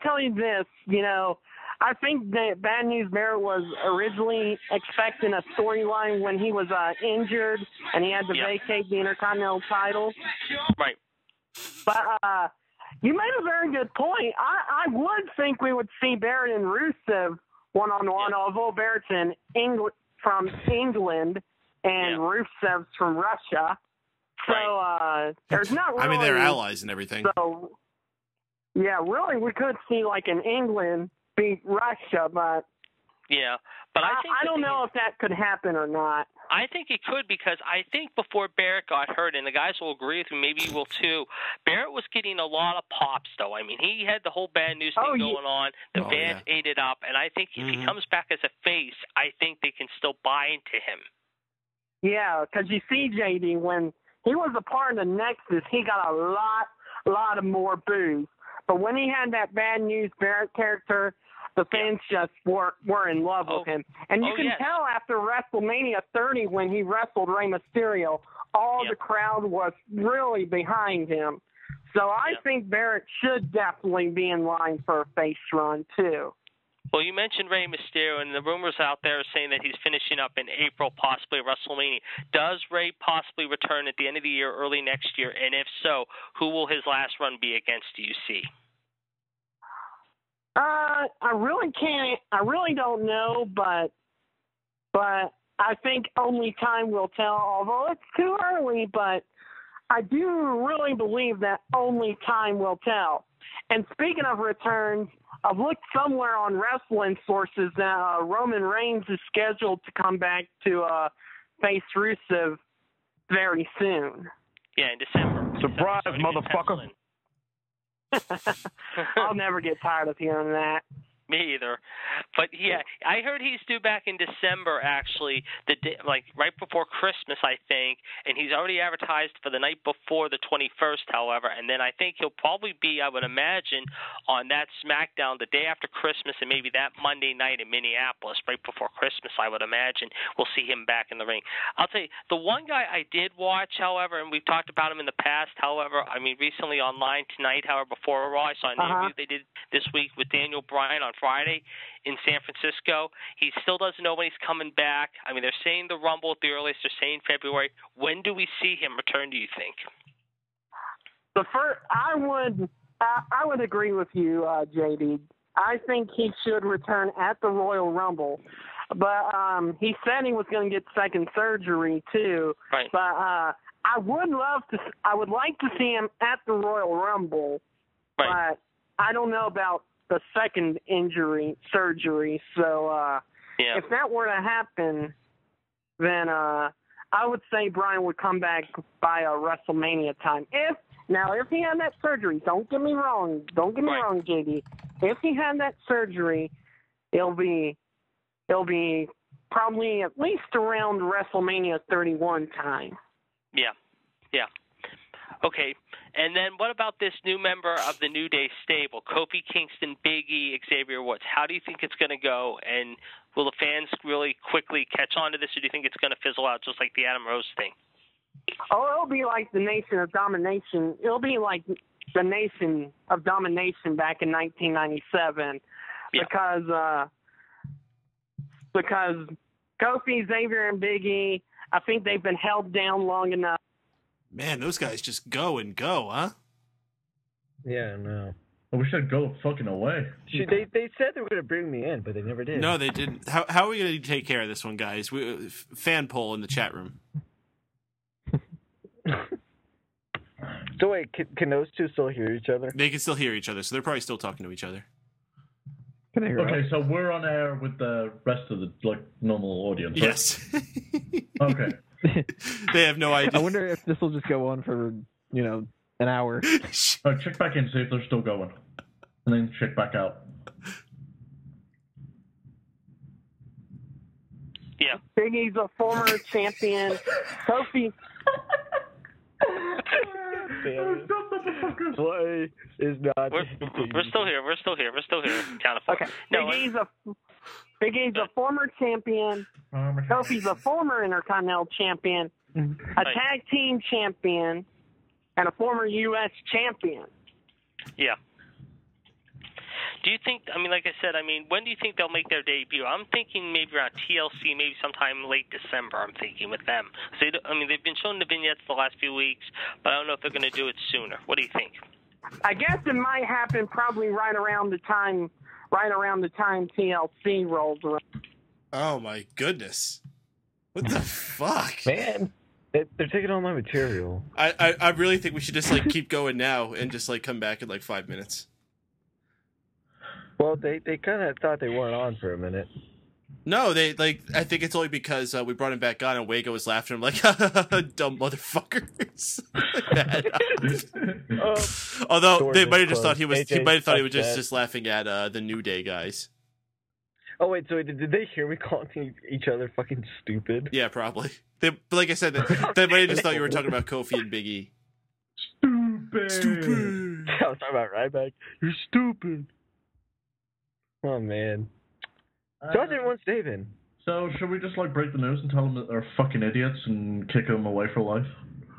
Speaker 8: I think that Bad News Barrett was originally expecting a storyline when he was injured and he had to vacate the Intercontinental title.
Speaker 6: Right.
Speaker 8: But you made a very good point. I would think we would see Barrett and Rusev one-on-one, although Barrett's from England and Rusev's from Russia. So there's not really...
Speaker 2: they're allies and everything.
Speaker 8: So, yeah, really, we could see like an England beat Russia, but
Speaker 6: Yeah, but I
Speaker 8: don't know if that could happen or not.
Speaker 6: I think it could, because I think before Barrett got hurt, and the guys will agree with me, maybe you will too, Barrett was getting a lot of pops, though. I mean, he had the whole bad news thing going on. The fans ate it up, and I think if he comes back as a face, I think they can still buy into him.
Speaker 8: Yeah, because you see, JD, when he was a part of the Nexus, he got a lot of more boos. But when he had that bad news Barrett character, the fans just were in love with him. And you can tell after WrestleMania 30 when he wrestled Rey Mysterio, all the crowd was really behind him. So I think Barrett should definitely be in line for a face run, too.
Speaker 6: Well, you mentioned Rey Mysterio, and the rumors out there are saying that he's finishing up in April, possibly at WrestleMania. Does Rey possibly return at the end of the year, early next year? And if so, who will his last run be against, do you see?
Speaker 8: I really can't. I really don't know, but I think only time will tell. Although it's too early, but I do really believe that only time will tell. And speaking of returns, I've looked somewhere on wrestling sources that Roman Reigns is scheduled to come back to face Rusev very soon.
Speaker 6: Yeah, in December.
Speaker 9: Surprise, motherfucker.
Speaker 8: I'll never get tired of hearing that.
Speaker 6: Me either. But yeah, I heard he's due back in December, actually, the day, like right before Christmas, I think, and he's already advertised for the night before the 21st, however, and then I think he'll probably be, I would imagine, on that SmackDown the day after Christmas and maybe that Monday night in Minneapolis, right before Christmas, I would imagine, we'll see him back in the ring. I'll tell you, the one guy I did watch, however, and we've talked about him in the past, however, I mean, recently online tonight, however, before Raw, I saw an interview they did this week with Daniel Bryan on Friday in San Francisco. He still doesn't know when he's coming back. I mean, they're saying the Rumble at the earliest. They're saying February. When do we see him return, do you think?
Speaker 8: I would agree with you, JD. I think he should return at the Royal Rumble. But he said he was going to get second surgery, too.
Speaker 6: Right.
Speaker 8: But I would like to see him at the Royal Rumble.
Speaker 6: Right.
Speaker 8: But I don't know about the second surgery. So if that were to happen, then I would say Bryan would come back by WrestleMania time. If he had that surgery, don't get me wrong, JD. If he had that surgery, it'll be probably at least around WrestleMania 31 time.
Speaker 6: Yeah. Okay, and then what about this new member of the New Day stable, Kofi Kingston, Big E, Xavier Woods? How do you think it's going to go, and will the fans really quickly catch on to this, or do you think it's going to fizzle out just like the Adam Rose thing?
Speaker 8: Oh, it'll be like the Nation of Domination. It'll be like the Nation of Domination back in 1997 because Kofi, Xavier, and Big E, I think they've been held down long enough.
Speaker 2: Man, those guys just go and go, huh?
Speaker 4: Yeah, no.
Speaker 5: I wish I'd go fucking away.
Speaker 4: They said they were going to bring me in, but they never did.
Speaker 2: No, they didn't. How are we going to take care of this one, guys? Fan poll in the chat room.
Speaker 4: So wait, can those two still hear each other?
Speaker 2: They can still hear each other, so they're probably still talking to each other.
Speaker 5: Okay, so we're on air with the rest of the normal audience. Right?
Speaker 2: Yes.
Speaker 5: Okay.
Speaker 2: They have no idea.
Speaker 3: I wonder if this will just go on for, an hour.
Speaker 5: Check back in, see if they're still going. And then check back out.
Speaker 6: Yeah.
Speaker 8: Big E's a former champion. Kofi.
Speaker 4: Play is not.
Speaker 6: We're still here. Count of four.
Speaker 8: Okay. Big E's a former champion. Kofi's a former Intercontinental champion, a tag team champion, and a former U.S. champion.
Speaker 6: Yeah. Do you think, like I said, when do you think they'll make their debut? I'm thinking maybe around TLC, maybe sometime late December, I'm thinking, with them. They've been showing the vignettes the last few weeks, but I don't know if they're going to do it sooner. What do you think?
Speaker 8: I guess it might happen probably right around the time TLC rolls around.
Speaker 2: Oh, my goodness. What the fuck?
Speaker 4: Man, they're taking all my material.
Speaker 2: I really think we should just, keep going now and just, come back in, 5 minutes.
Speaker 4: Well, they kind of thought they weren't on for a minute.
Speaker 2: No, they I think it's only because we brought him back on and Wago was laughing. I'm like, dumb motherfuckers. Although they might have just thought he was just laughing at the New Day guys.
Speaker 4: Oh wait, so did they hear me calling each other fucking stupid?
Speaker 2: Yeah, probably. But like I said, they might have just thought you were talking about Kofi and Big E.
Speaker 4: Stupid. I was talking about Ryback. You're stupid. Oh man. So how's everyone's day been?
Speaker 5: So should we just break the news and tell them that they're fucking idiots and kick them away for life?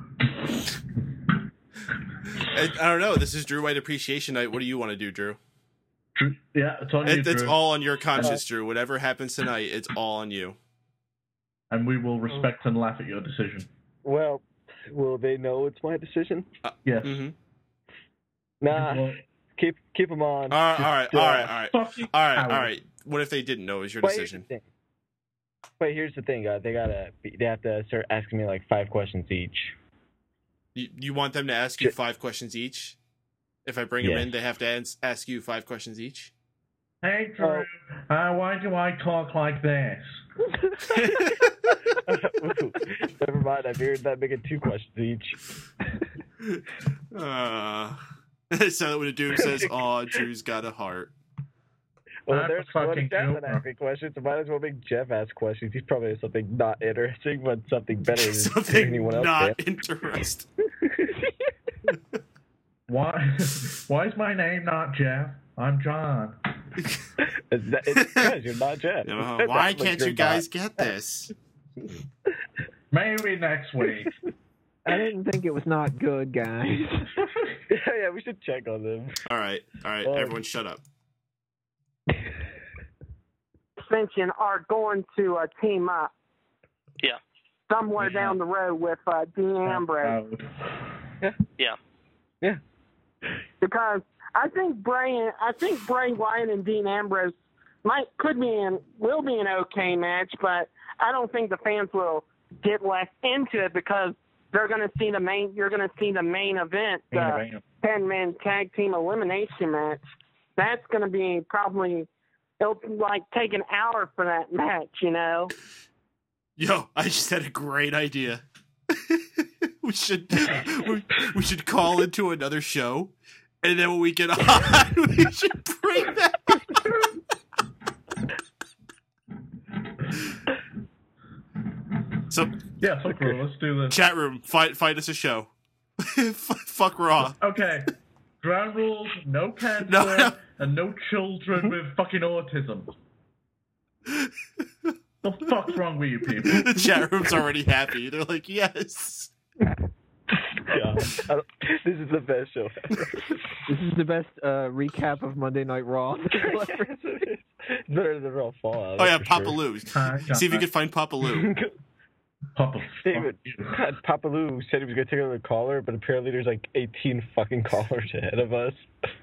Speaker 2: I don't know. This is Drew White Appreciation Night. What do you want to do, Drew?
Speaker 5: Yeah, it's on you, Drew.
Speaker 2: It's all on your conscience, Drew. Whatever happens tonight, it's all on you.
Speaker 5: And we will respect and laugh at your decision.
Speaker 4: Well, will they know it's my decision?
Speaker 5: Yes.
Speaker 2: Mm-hmm.
Speaker 4: Nah. Keep them on.
Speaker 2: All right. What if they didn't know it was your decision?
Speaker 4: Wait, here's the thing. They have to start asking me 5 questions each.
Speaker 2: You want them to ask you 5 questions each? If I bring them in, they have to ask you 5 questions each?
Speaker 5: Hey, Drew, why do I talk like this?
Speaker 4: Never mind, I figured that make it 2 questions each.
Speaker 2: So when a dude says, "Aw, Drew's got a heart."
Speaker 4: Well, there's one Jeff asking questions, so might as well make Jeff ask questions. He's probably has something not interesting, but something better than
Speaker 2: something
Speaker 4: anyone else.
Speaker 2: Not interesting.
Speaker 5: Why is my name not Jeff? I'm John.
Speaker 4: It's because you're not Jeff.
Speaker 2: Why can't you guys get this?
Speaker 5: Maybe next week.
Speaker 3: I didn't think it was not good, guys.
Speaker 4: Yeah, we should check on them.
Speaker 2: All right, everyone shut up.
Speaker 8: Ascension are going to team up.
Speaker 6: Yeah.
Speaker 8: Somewhere down the road with Dean Ambrose.
Speaker 6: Yeah.
Speaker 8: Because I think Bray Wyatt and Dean Ambrose will be an okay match, but I don't think the fans will get less into it because you're going to see the main event, 10-man tag team elimination match. That's going to be it'll take an hour for that match, you know?
Speaker 2: Yo, I just had a great idea. we should call into another show, and then when we get on, we should bring that. So
Speaker 5: yeah, fuck Raw. Let's do this.
Speaker 2: Chat room, find us a show. Fuck Raw.
Speaker 5: Okay. Ground rules: no cancer and no children with fucking autism. What the fuck's wrong with you people?
Speaker 2: The chat room's already happy. They're like, yes.
Speaker 4: God, this is the best show ever.
Speaker 3: This is the best recap of Monday Night Raw.
Speaker 4: Better than Raw Fallout.
Speaker 2: Oh yeah, Papa Lou. See if you can find Papa Lou.
Speaker 4: David, God, Papa Lou said he was going to take another caller, but apparently there's 18 fucking callers ahead of us.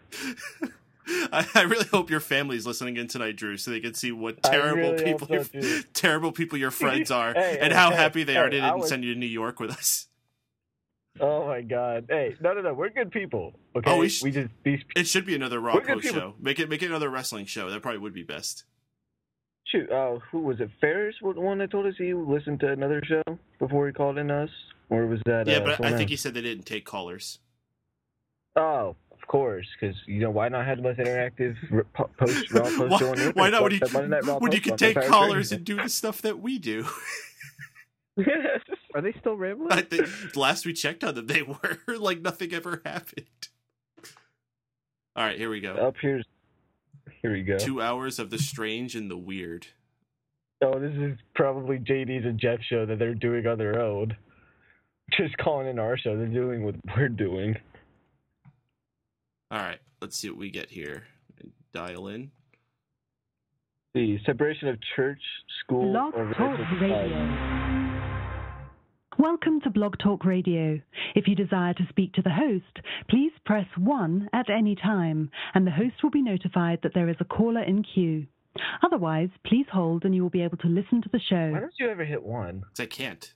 Speaker 2: I really hope your family's listening in tonight, Drew, so they can see what terrible people your friends are, and how happy they are they didn't send you to New York with us.
Speaker 4: Oh my God! Hey, no, we're good people. Okay,
Speaker 2: oh, it should be another Raw post show. Make it another wrestling show. That probably would be best.
Speaker 4: Shoot, who was it? Ferris was the one that told us he listened to another show before he called in us, or was that?
Speaker 2: Yeah, but I think he said they didn't take callers.
Speaker 4: Oh, of course, because why not have the most interactive post Raw post show on your
Speaker 2: Why not when you can take callers and do the stuff that we do?
Speaker 3: Are they still rambling?
Speaker 2: I think last we checked on them, they were nothing ever happened. All right, here we go.
Speaker 4: Here we go.
Speaker 2: 2 hours of the strange and the weird.
Speaker 4: Oh, this is probably JD's and Jeff's show that they're doing on their own. Just calling in our show. They're doing what we're doing.
Speaker 2: All right, let's see what we get here. Dial in.
Speaker 4: The separation of church, school,
Speaker 9: Blog Talk Radio. Welcome to Blog Talk Radio. If you desire to speak to the host, please press 1 at any time, and the host will be notified that there is a caller in queue. Otherwise, please hold and you will be able to listen to the show.
Speaker 4: Why don't you ever hit 1?
Speaker 2: Because I can't.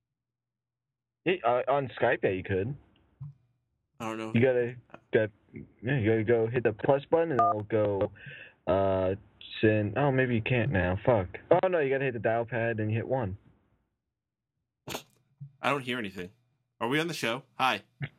Speaker 4: On Skype, yeah, you could.
Speaker 2: I don't know.
Speaker 4: You gotta go hit the plus button, and it'll go listen. Oh, maybe you can't now. Fuck. Oh no, you gotta hit the dial pad and you hit 1.
Speaker 2: I don't hear anything. Are we on the show? Hi.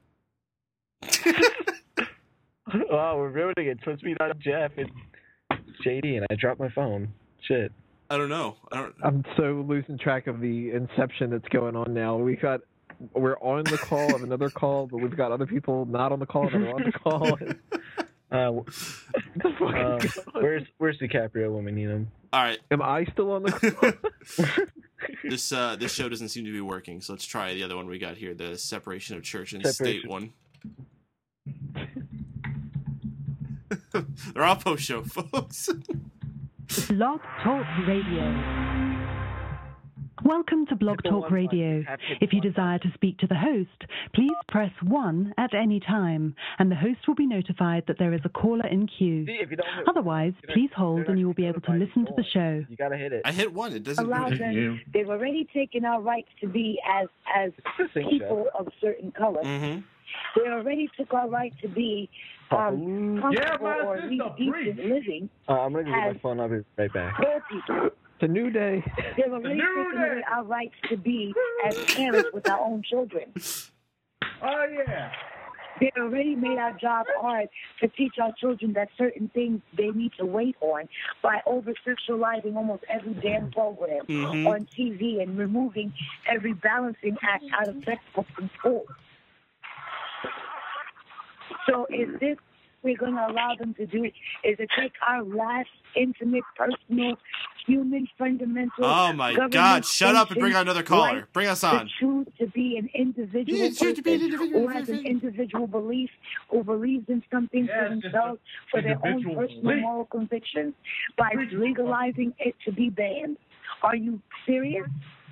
Speaker 4: Oh, we're ruining it. It's supposed to be not Jeff. It's JD, and I dropped my phone. Shit.
Speaker 2: I don't know.
Speaker 3: I'm so losing track of the inception that's going on now. We're on the call of another call, but we've got other people not on the call that are on the call.
Speaker 4: Where's DiCaprio when we need him?
Speaker 2: All right.
Speaker 3: Am I still on the call?
Speaker 2: This show doesn't seem to be working, so let's try the other one we got here, the separation of church and state one. They're all post show, folks.
Speaker 9: Blog Talk Radio. Welcome to Blog Talk Radio. If you desire to speak to the host, please press 1 at any time, and the host will be notified that there is a caller in queue. Otherwise, please hold and you will be able to listen to the show.
Speaker 4: You gotta hit it.
Speaker 2: I hit 1. It doesn't
Speaker 10: hit you. They've already taken our rights to be as people of certain color.
Speaker 2: Mm-hmm.
Speaker 10: They already took our right to be comfortable or at least decent living.
Speaker 4: I'm gonna get my phone. I'll be right back.
Speaker 10: Poor people.
Speaker 3: It's a new day.
Speaker 10: They've already taken away our rights to be as parents with our own children.
Speaker 5: Oh, yeah.
Speaker 10: They already made our job hard to teach our children that certain things they need to wait on by over-sexualizing almost every damn program on TV and removing every balancing act out of textbooks in school. So is this we're going to allow them to do? Is it take our last intimate, personal, human, fundamental...
Speaker 2: Oh, my God. Shut up and bring on another caller. Bring us on.
Speaker 10: To choose to be an individual person who has an individual belief, who believes in something for themselves, for their own personal moral convictions, by legalizing it to be banned? Are you serious?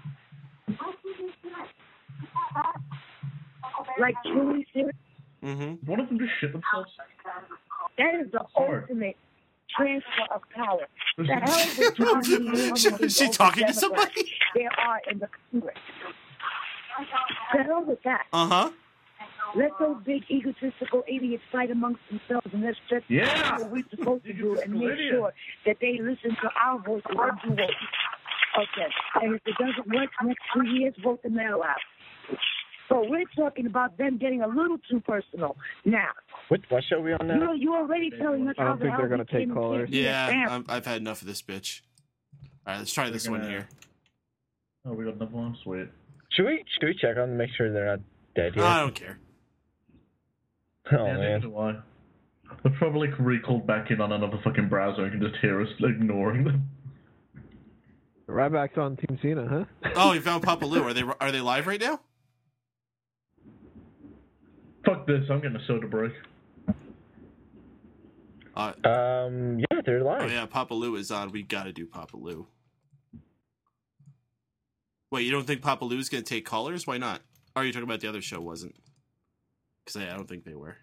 Speaker 10: Like, truly serious?
Speaker 2: Mm-hmm.
Speaker 5: One of them just shit themselves.
Speaker 10: That is the ultimate transfer of power. The hell
Speaker 2: is she talking to somebody?
Speaker 10: There are in the Congress. The hell with that.
Speaker 2: Uh-huh.
Speaker 10: Let those big egotistical idiots fight amongst themselves, and let's just do what we're supposed to do and make sure that they listen to our voices and do what. Okay. And if it doesn't work next 2 years, vote the mail out. So we're talking about them getting a little too personal now.
Speaker 4: What show are we on now?
Speaker 10: You're already telling us
Speaker 3: I don't think they're going to take callers.
Speaker 2: Yeah, I've had enough of this bitch. All right, let's try this one here.
Speaker 5: Oh, we got another one? Sweet.
Speaker 4: Should we check on them to make sure they're not dead yet?
Speaker 2: I don't care.
Speaker 4: Oh,
Speaker 5: yeah,
Speaker 4: man.
Speaker 5: Do I. They're probably recalled back in on another fucking browser and can just hear us ignoring them.
Speaker 3: Ryback's on Team Cena, huh?
Speaker 2: Oh, you found Papa Lou. Are they live right now?
Speaker 5: Fuck this, I'm getting a soda break.
Speaker 4: Yeah, they're live.
Speaker 2: Oh yeah, Papa Lou is on. We gotta do Papa Lou. Wait, you don't think Papa Lou's gonna take callers? Why not? Oh, you're talking about the other show, wasn't? Because I don't think they were.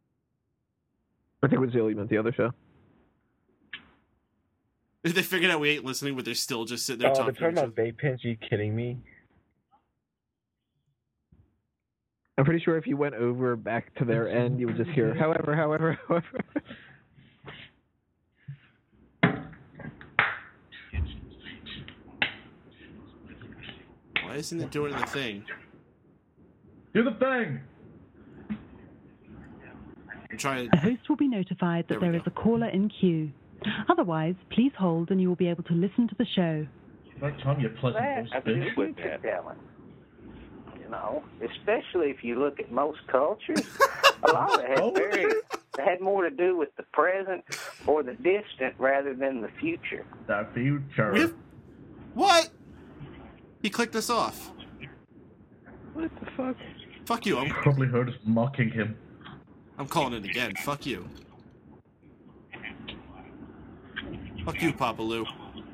Speaker 3: I think it was Zilly meant the other show.
Speaker 2: They figured out we ain't listening, but they're still just sitting there talking.
Speaker 4: They're talking about vape pens. Are you kidding me?
Speaker 3: I'm pretty sure if you went over back to their end, you would just hear, however.
Speaker 2: Why isn't it doing the thing?
Speaker 5: Do the thing!
Speaker 2: I'm trying.
Speaker 9: The host will be notified that there is a caller in queue. Otherwise, please hold and you will be able to listen to the show.
Speaker 5: That time you pleasant bitch.
Speaker 11: With that talent. You know, especially if you look at most cultures, a lot of it had more to do with the present or the distant rather than the future.
Speaker 5: The future.
Speaker 2: What? He clicked us off.
Speaker 3: What the fuck?
Speaker 2: Fuck you.
Speaker 5: You probably heard us mocking him.
Speaker 2: I'm calling it again. Fuck you. Fuck you, Papa Lou.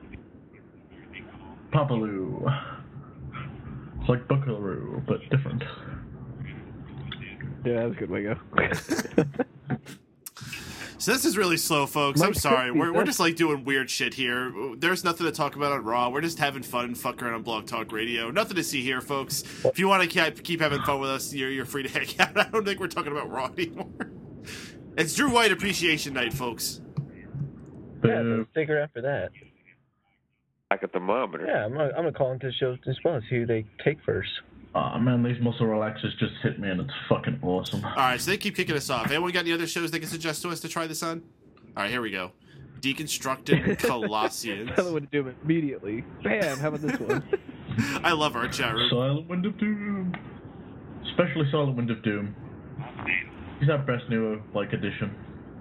Speaker 5: Papa Lou. It's like Buckaroo, but different.
Speaker 3: Yeah, that was a good way to go.
Speaker 2: So this is really slow, folks. I'm sorry. We're just like doing weird shit here. There's nothing to talk about on Raw. We're just having fun and fuck around on Blog Talk Radio. Nothing to see here, folks. If you want to keep having fun with us, you're free to hang out. I don't think we're talking about Raw anymore. It's Drew White Appreciation Night, folks.
Speaker 4: Yeah, so stick around for that.
Speaker 12: Like a thermometer.
Speaker 4: Yeah, I'm gonna call into the show as well and see who they take first.
Speaker 5: Oh man, these muscle relaxers just hit me and it's fucking awesome.
Speaker 2: All right, so they keep kicking us off. Anyone got any other shows they can suggest to us to try this on? All right, here we go. Deconstructed Colossians.
Speaker 3: Tell them what to do immediately. Bam, how about this one?
Speaker 2: I love our chat room.
Speaker 5: Silent Wind of Doom. Especially Silent Wind of Doom. He's our best new, edition.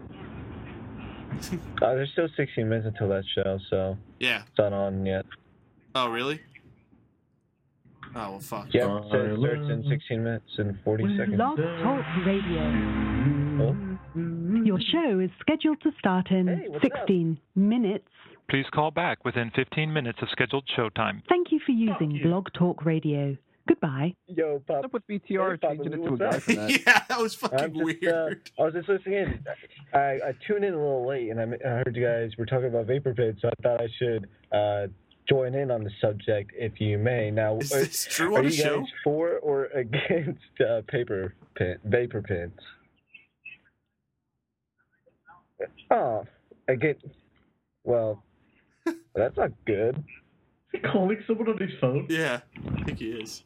Speaker 4: There's still 16 minutes until that show, so...
Speaker 2: Yeah.
Speaker 4: It's not on yet.
Speaker 2: Oh, really? Oh, well, fuck.
Speaker 4: Yeah, it says starts in 16 minutes and 40 seconds.
Speaker 9: Blog Talk Radio.
Speaker 4: Oh.
Speaker 9: Your show is scheduled to start in 16 minutes.
Speaker 13: Please call back within 15 minutes of scheduled showtime.
Speaker 9: Thank you for using Blog Talk Radio. Goodbye.
Speaker 4: Yo, Pop.
Speaker 3: What's up with BTR changing it to a guy for that?
Speaker 2: Yeah, that was fucking weird.
Speaker 4: I was just listening in. I tuned in a little late, and I heard you guys were talking about vapor pits, so I thought I should join in on the subject, if you may. Now,
Speaker 2: is this true
Speaker 4: are
Speaker 2: on
Speaker 4: you
Speaker 2: the
Speaker 4: guys
Speaker 2: show?
Speaker 4: for or against vapor pits? Oh, again. Well, that's not good.
Speaker 5: Is he calling someone on his phone?
Speaker 2: Yeah, I think he is.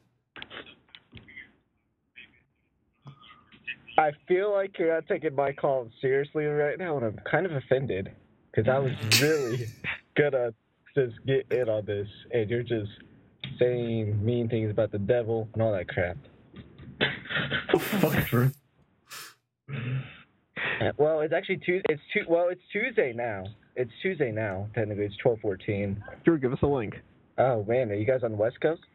Speaker 4: I feel like you're not taking my call seriously right now, and I'm kind of offended because I was really gonna just get in on this, and you're just saying mean things about the devil and all that crap.
Speaker 5: Fuck true.
Speaker 4: Well, it's actually Tuesday. It's Tuesday now. It's Tuesday now. Technically, it's 12:14.
Speaker 3: Drew, give us a link.
Speaker 4: Oh man, are you guys on the West Coast?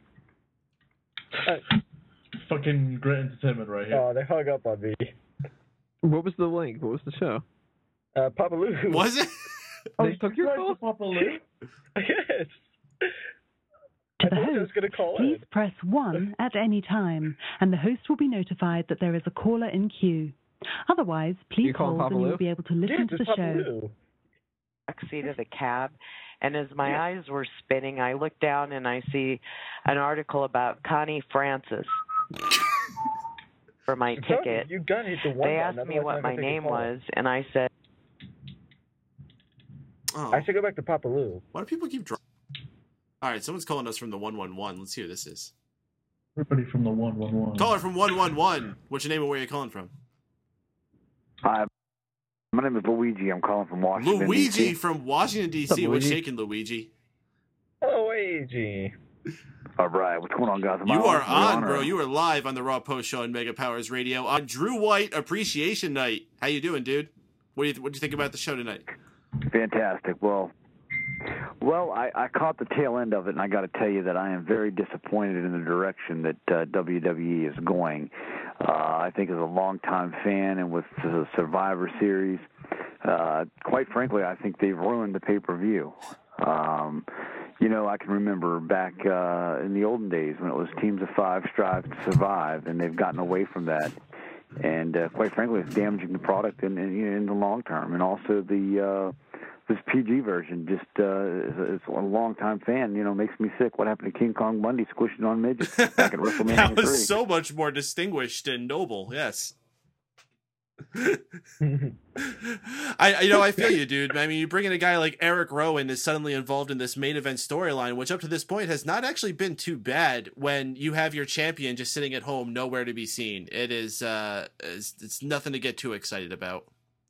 Speaker 5: Fucking great entertainment right here.
Speaker 4: Oh, they hung up on me.
Speaker 3: What was the link? What was the show?
Speaker 4: Papa Lou.
Speaker 2: Was it?
Speaker 3: They took your call?
Speaker 5: Papa Lou?
Speaker 4: Yes.
Speaker 9: To the
Speaker 4: I was
Speaker 9: host,
Speaker 4: going to call
Speaker 9: please
Speaker 4: in.
Speaker 9: press 1 at any time, and the host will be notified that there is a caller in queue. Otherwise, please
Speaker 3: You calling
Speaker 9: hold
Speaker 3: Papa
Speaker 9: and
Speaker 3: Lou?
Speaker 9: you'll be able to listen to the show.
Speaker 14: Backseat of the cab, and as my eyes were spinning, I looked down and I see an article about Connie Francis for my ticket.
Speaker 4: You got hit the one
Speaker 14: They
Speaker 4: button,
Speaker 14: asked me
Speaker 4: otherwise
Speaker 14: what
Speaker 4: I'm
Speaker 14: my
Speaker 4: not gonna take
Speaker 14: name
Speaker 4: your call.
Speaker 14: was, and I said,
Speaker 2: Oh.
Speaker 4: I should go back to Papa Lou.
Speaker 2: Why do people keep dropping? All right, someone's calling us from the 111. Let's see who this is.
Speaker 5: Everybody from the 111.
Speaker 2: Caller from 111. What's your name and where are you calling from?
Speaker 15: Hi, my name is Luigi. I'm calling from Washington,
Speaker 2: Luigi
Speaker 15: D.C.
Speaker 2: from Washington, D.C.
Speaker 15: What's up,
Speaker 2: What's
Speaker 15: Luigi?
Speaker 2: shaking, Luigi?
Speaker 4: Luigi.
Speaker 15: All right, what's going on, guys? Am I
Speaker 2: You are on,
Speaker 15: or-
Speaker 2: bro. You are live on the Raw Post Show on Mega Powers Radio on Drew White Appreciation Night. How you doing, dude? What do you think about the show tonight?
Speaker 15: Fantastic. Well, I caught the tail end of it, and I got to tell you that I am very disappointed in the direction that WWE is going. I think as a longtime fan and with the Survivor Series, quite frankly, I think they've ruined the pay-per-view. I can remember back in the olden days when it was teams of 5 strive to survive, and they've gotten away from that. And quite frankly, it's damaging the product in the long term. And also this PG version, just as a long-time fan, makes me sick. What happened to King Kong Bundy squishing on midgets back at WrestleMania
Speaker 2: That was
Speaker 15: 3?
Speaker 2: so much more distinguished and noble. Yes. I feel you, dude. I mean, you bring in a guy like Eric Rowan is suddenly involved in this main event storyline, which up to this point has not actually been too bad. When you have your champion just sitting at home, nowhere to be seen, it is it's nothing to get too excited about.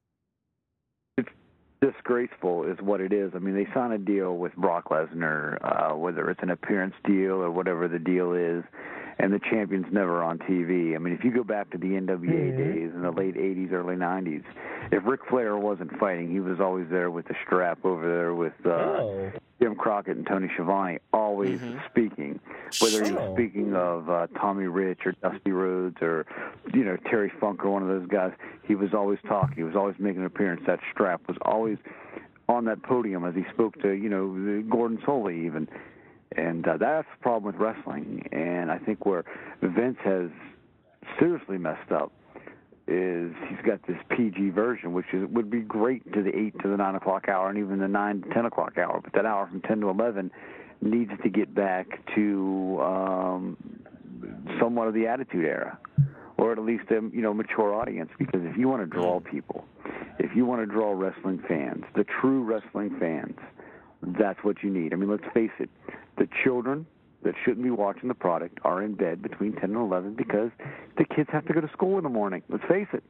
Speaker 15: Disgraceful is what it is. I mean, they signed a deal with Brock Lesnar, whether it's an appearance deal or whatever the deal is, and the champion's never on TV. I mean, if you go back to the NWA days in the late 80s, early 90s, if Ric Flair wasn't fighting, he was always there with the strap over there with Jim Crockett and Tony Schiavone, always speaking. Whether he was speaking of Tommy Rich or Dusty Rhodes or, Terry Funk or one of those guys, he was always talking. He was always making an appearance. That strap was always on that podium as he spoke to, Gordon Soley even. And that's the problem with wrestling. And I think where Vince has seriously messed up is he's got this PG version, which would be great to the 8 to the 9 o'clock hour and even the 9 to 10 o'clock hour. But that hour from 10 to 11 needs to get back to somewhat of the Attitude Era, or at least a mature audience. Because if you want to draw people, if you want to draw wrestling fans, the true wrestling fans, that's what you need. I mean, let's face it, the children that shouldn't be watching the product are in bed between 10 and 11 because the kids have to go to school in the morning. Let's face it.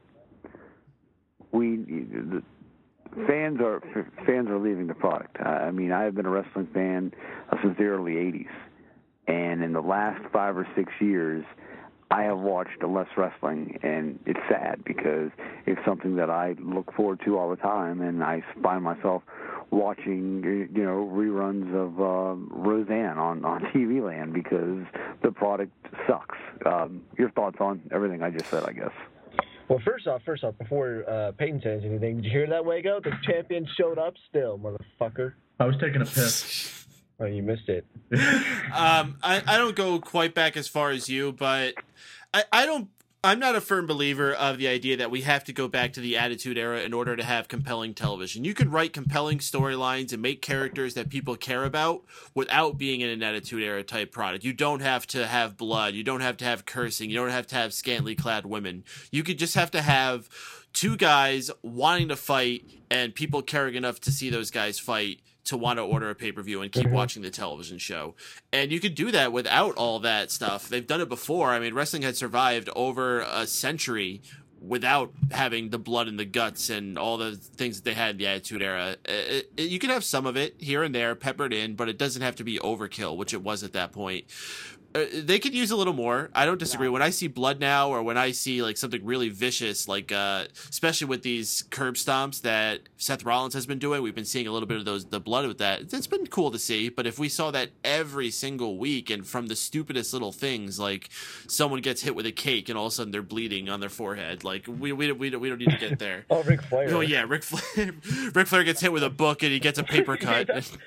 Speaker 15: The fans are leaving the product. I mean, I have been a wrestling fan since the early 80s. And in the last 5 or 6 years, I have watched less wrestling, and it's sad because it's something that I look forward to all the time, and I find myself watching, reruns of Roseanne on TV Land because the product sucks. Your thoughts on everything I just said, I guess?
Speaker 4: Well, first off, before Peyton says anything, did you hear that, Wago? The champion showed up still, motherfucker.
Speaker 5: I was taking a piss.
Speaker 4: Oh, you missed it.
Speaker 2: I don't go quite back as far as you, but I'm not a firm believer of the idea that we have to go back to the Attitude Era in order to have compelling television. You can write compelling storylines and make characters that people care about without being in an Attitude Era type product. You don't have to have blood. You don't have to have cursing. You don't have to have scantily clad women. You could just have to have two guys wanting to fight and people caring enough to see those guys fight to want to order a pay-per-view and keep watching the television show. And you could do that without all that stuff. They've done it before. I mean, wrestling had survived over a century without having the blood and the guts and all the things that they had in the Attitude Era. You can have some of it here and there peppered in, but it doesn't have to be overkill, which it was at that point. They could use a little more. I don't disagree. When I see blood now, or when I see like something really vicious, like especially with these curb stomps that Seth Rollins has been doing, we've been seeing a little bit of the blood with that. It's been cool to see. But if we saw that every single week, and from the stupidest little things, like someone gets hit with a cake and all of a sudden they're bleeding on their forehead, like we don't need to get there.
Speaker 4: Oh, Ric Flair.
Speaker 2: Oh yeah, Ric Flair gets hit with a book and he gets a paper cut.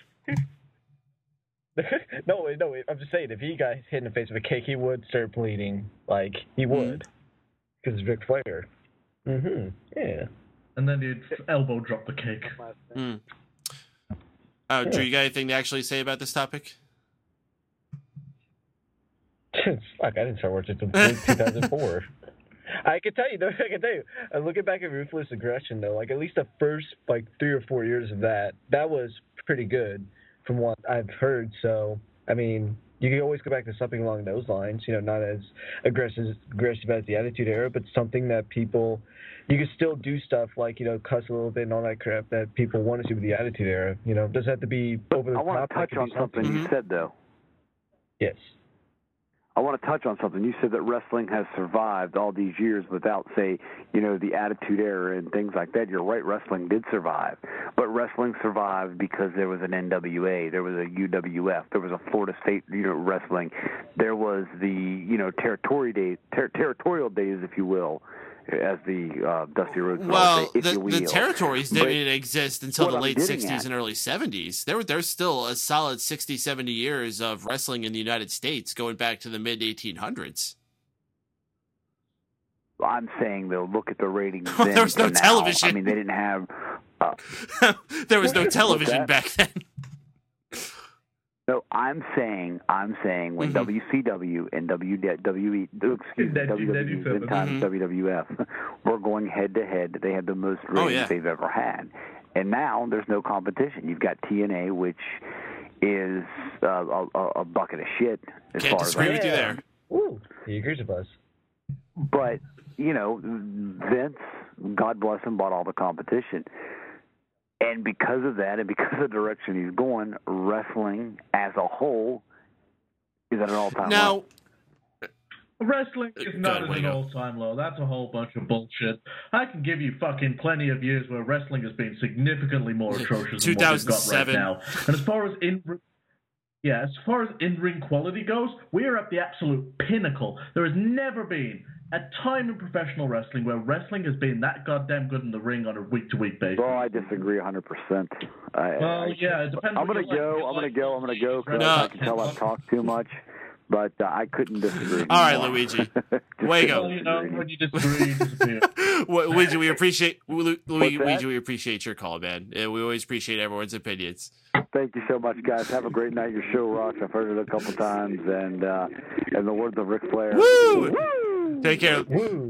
Speaker 4: No, I'm just saying, if he got hit in the face with a cake, he would start bleeding. Like, he would. Because it's Ric Flair. Yeah.
Speaker 5: And then he'd elbow drop the cake.
Speaker 2: Drew, you got anything to actually say about this topic?
Speaker 4: Fuck, I didn't start watching until 2004. I can tell you, looking back at Ruthless Aggression, though, like, at least the first, 3 or 4 years of that was pretty good. From what I've heard, so I mean, you can always go back to something along those lines. Not as aggressive as the Attitude Era, but something that you can still do stuff like cuss a little bit and all that crap that people want to see with the Attitude Era. It doesn't have to be over the top.
Speaker 15: I want to touch on something you said, though.
Speaker 4: Yes.
Speaker 15: I want to touch on something. You said that wrestling has survived all these years without, say, the Attitude Era and things like that. You're right, wrestling did survive. But wrestling survived because there was an NWA, there was a UWF, there was a Florida State wrestling. There was the, territorial days, if you will, as the Dusty Rhodes.
Speaker 2: Well, the territories didn't exist until the late 60s and early 70s. There's still a solid 60, 70 years of wrestling in the United States going back to the mid-1800s.
Speaker 15: I'm saying, though, look at the ratings
Speaker 2: then. There was no television.
Speaker 15: I mean, they didn't have...
Speaker 2: there was no television back then.
Speaker 15: No, I'm saying when WCW and WWE, and WWF were going head-to-head, they had the most ratings they've ever had. And now there's no competition. You've got TNA, which is a bucket of shit.
Speaker 2: Can't disagree with you there.
Speaker 4: Ooh, he agrees with us.
Speaker 15: But, Vince, God bless him, bought all the competition. And because of that, and because of the direction he's going, wrestling as a whole is at an all-time low.
Speaker 5: Wrestling is not at an all-time low. That's a whole bunch of bullshit. I can give you fucking plenty of years where wrestling has been significantly more atrocious than what we've got right now. And as far as in-ring quality goes, we are at the absolute pinnacle. There has never been a time in professional wrestling where wrestling has been that goddamn good in the ring on a week-to-week basis.
Speaker 15: Well, I disagree 100%.
Speaker 5: It depends.
Speaker 15: I'm going to go because I can tell I've talked too much, but I couldn't disagree anymore.
Speaker 2: All right, Luigi. Wago.
Speaker 5: When you disagree,
Speaker 2: Luigi, we appreciate your call, man. We always appreciate everyone's opinions.
Speaker 15: Thank you so much, guys. Have a great night. Your show rocks. I've heard it a couple times, and in the words of Ric Flair,
Speaker 2: woo! Take care.
Speaker 15: Woo!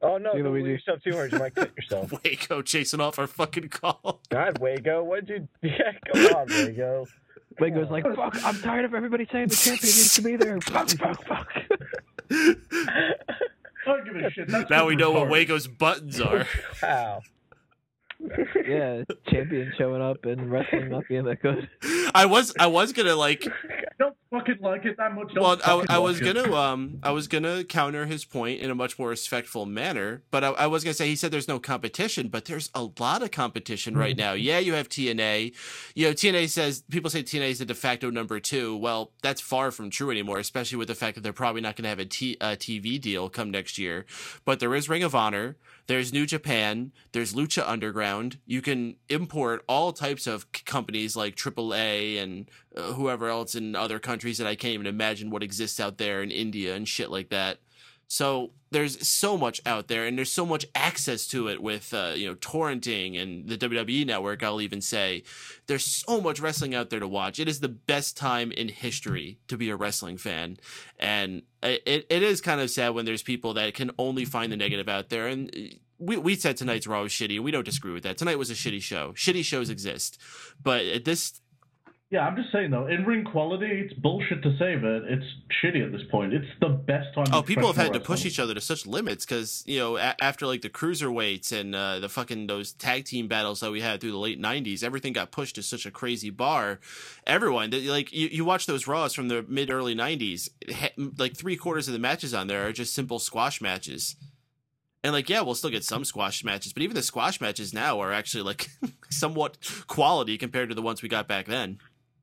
Speaker 4: Oh, no,
Speaker 3: Hey,
Speaker 4: don't
Speaker 3: Luigi.
Speaker 4: leave yourself too hard. You might cut yourself.
Speaker 2: Waco chasing off our fucking call.
Speaker 4: God, Wago, what'd you... Yeah, come on, Wago.
Speaker 3: Wago's like, fuck, I'm tired of everybody saying the champion needs to be there. Fuck.
Speaker 5: I don't give a shit. That's
Speaker 2: Now we know what
Speaker 5: retarded.
Speaker 2: Waco's buttons are.
Speaker 4: Wow.
Speaker 3: Yeah, champion showing up and wrestling not being that good.
Speaker 2: I was gonna like.
Speaker 5: Don't fucking like it that much. Don't
Speaker 2: Well,
Speaker 5: fucking
Speaker 2: I was
Speaker 5: watch it.
Speaker 2: I was gonna counter his point in a much more respectful manner, but I was gonna say he said there's no competition, but there's a lot of competition right now. Yeah, you have TNA. You know, TNA says people say TNA is the de facto number 2. Well, that's far from true anymore, especially with the fact that they're probably not gonna have a TV deal come next year. But there is Ring of Honor. There's New Japan. There's Lucha Underground. You can import all types of companies like AAA and whoever else in other countries that I can't even imagine what exists out there in India and shit like that. So there's so much out there, and there's so much access to it with torrenting and the WWE Network. I'll even say there's so much wrestling out there to watch. It is the best time in history to be a wrestling fan, and it is kind of sad when there's people that can only find the negative out there. And we said tonight's Raw was shitty, and we don't disagree with that. Tonight was a shitty show. Shitty shows exist, but at this.
Speaker 5: Yeah, I'm just saying though, in ring quality, it's bullshit to say that it's shitty at this point. It's the best time.
Speaker 2: Oh, people have had to
Speaker 5: professional
Speaker 2: push each other to such limits because after like the cruiserweights and the fucking those tag team battles that we had through the late '90s, everything got pushed to such a crazy bar. Everyone, like you watch those Raws from the mid early '90s, like 3/4 of the matches on there are just simple squash matches. And like, yeah, we'll still get some squash matches, but even the squash matches now are actually like somewhat quality compared to the ones we got back then.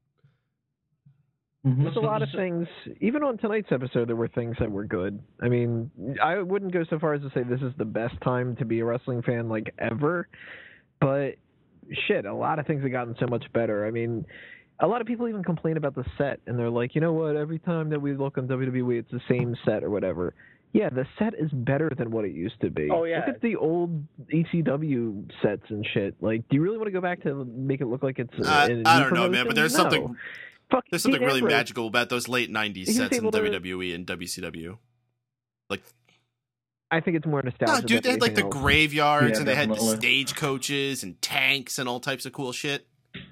Speaker 3: There's a lot of things, even on tonight's episode, there were things that were good. I mean, I wouldn't go so far as to say this is the best time to be a wrestling fan, like, ever. But, shit, a lot of things have gotten so much better. I mean, a lot of people even complain about the set, and they're like, you know what, every time that we look on WWE, it's the same set or whatever. Yeah, the set is better than what it used to be.
Speaker 4: Oh, yeah.
Speaker 3: Look at the old ECW sets and shit. Like, do you really want to go back to make it look like it's
Speaker 2: I don't know, man, but there's something... There's something really
Speaker 3: Ambrose.
Speaker 2: magical about those late '90s sets in WWE and WCW. Like,
Speaker 3: I think it's more nostalgia.
Speaker 2: no, dude, they had like the
Speaker 3: else.
Speaker 2: graveyards and they had the
Speaker 5: definitely.
Speaker 2: stagecoaches and tanks and all types of cool shit.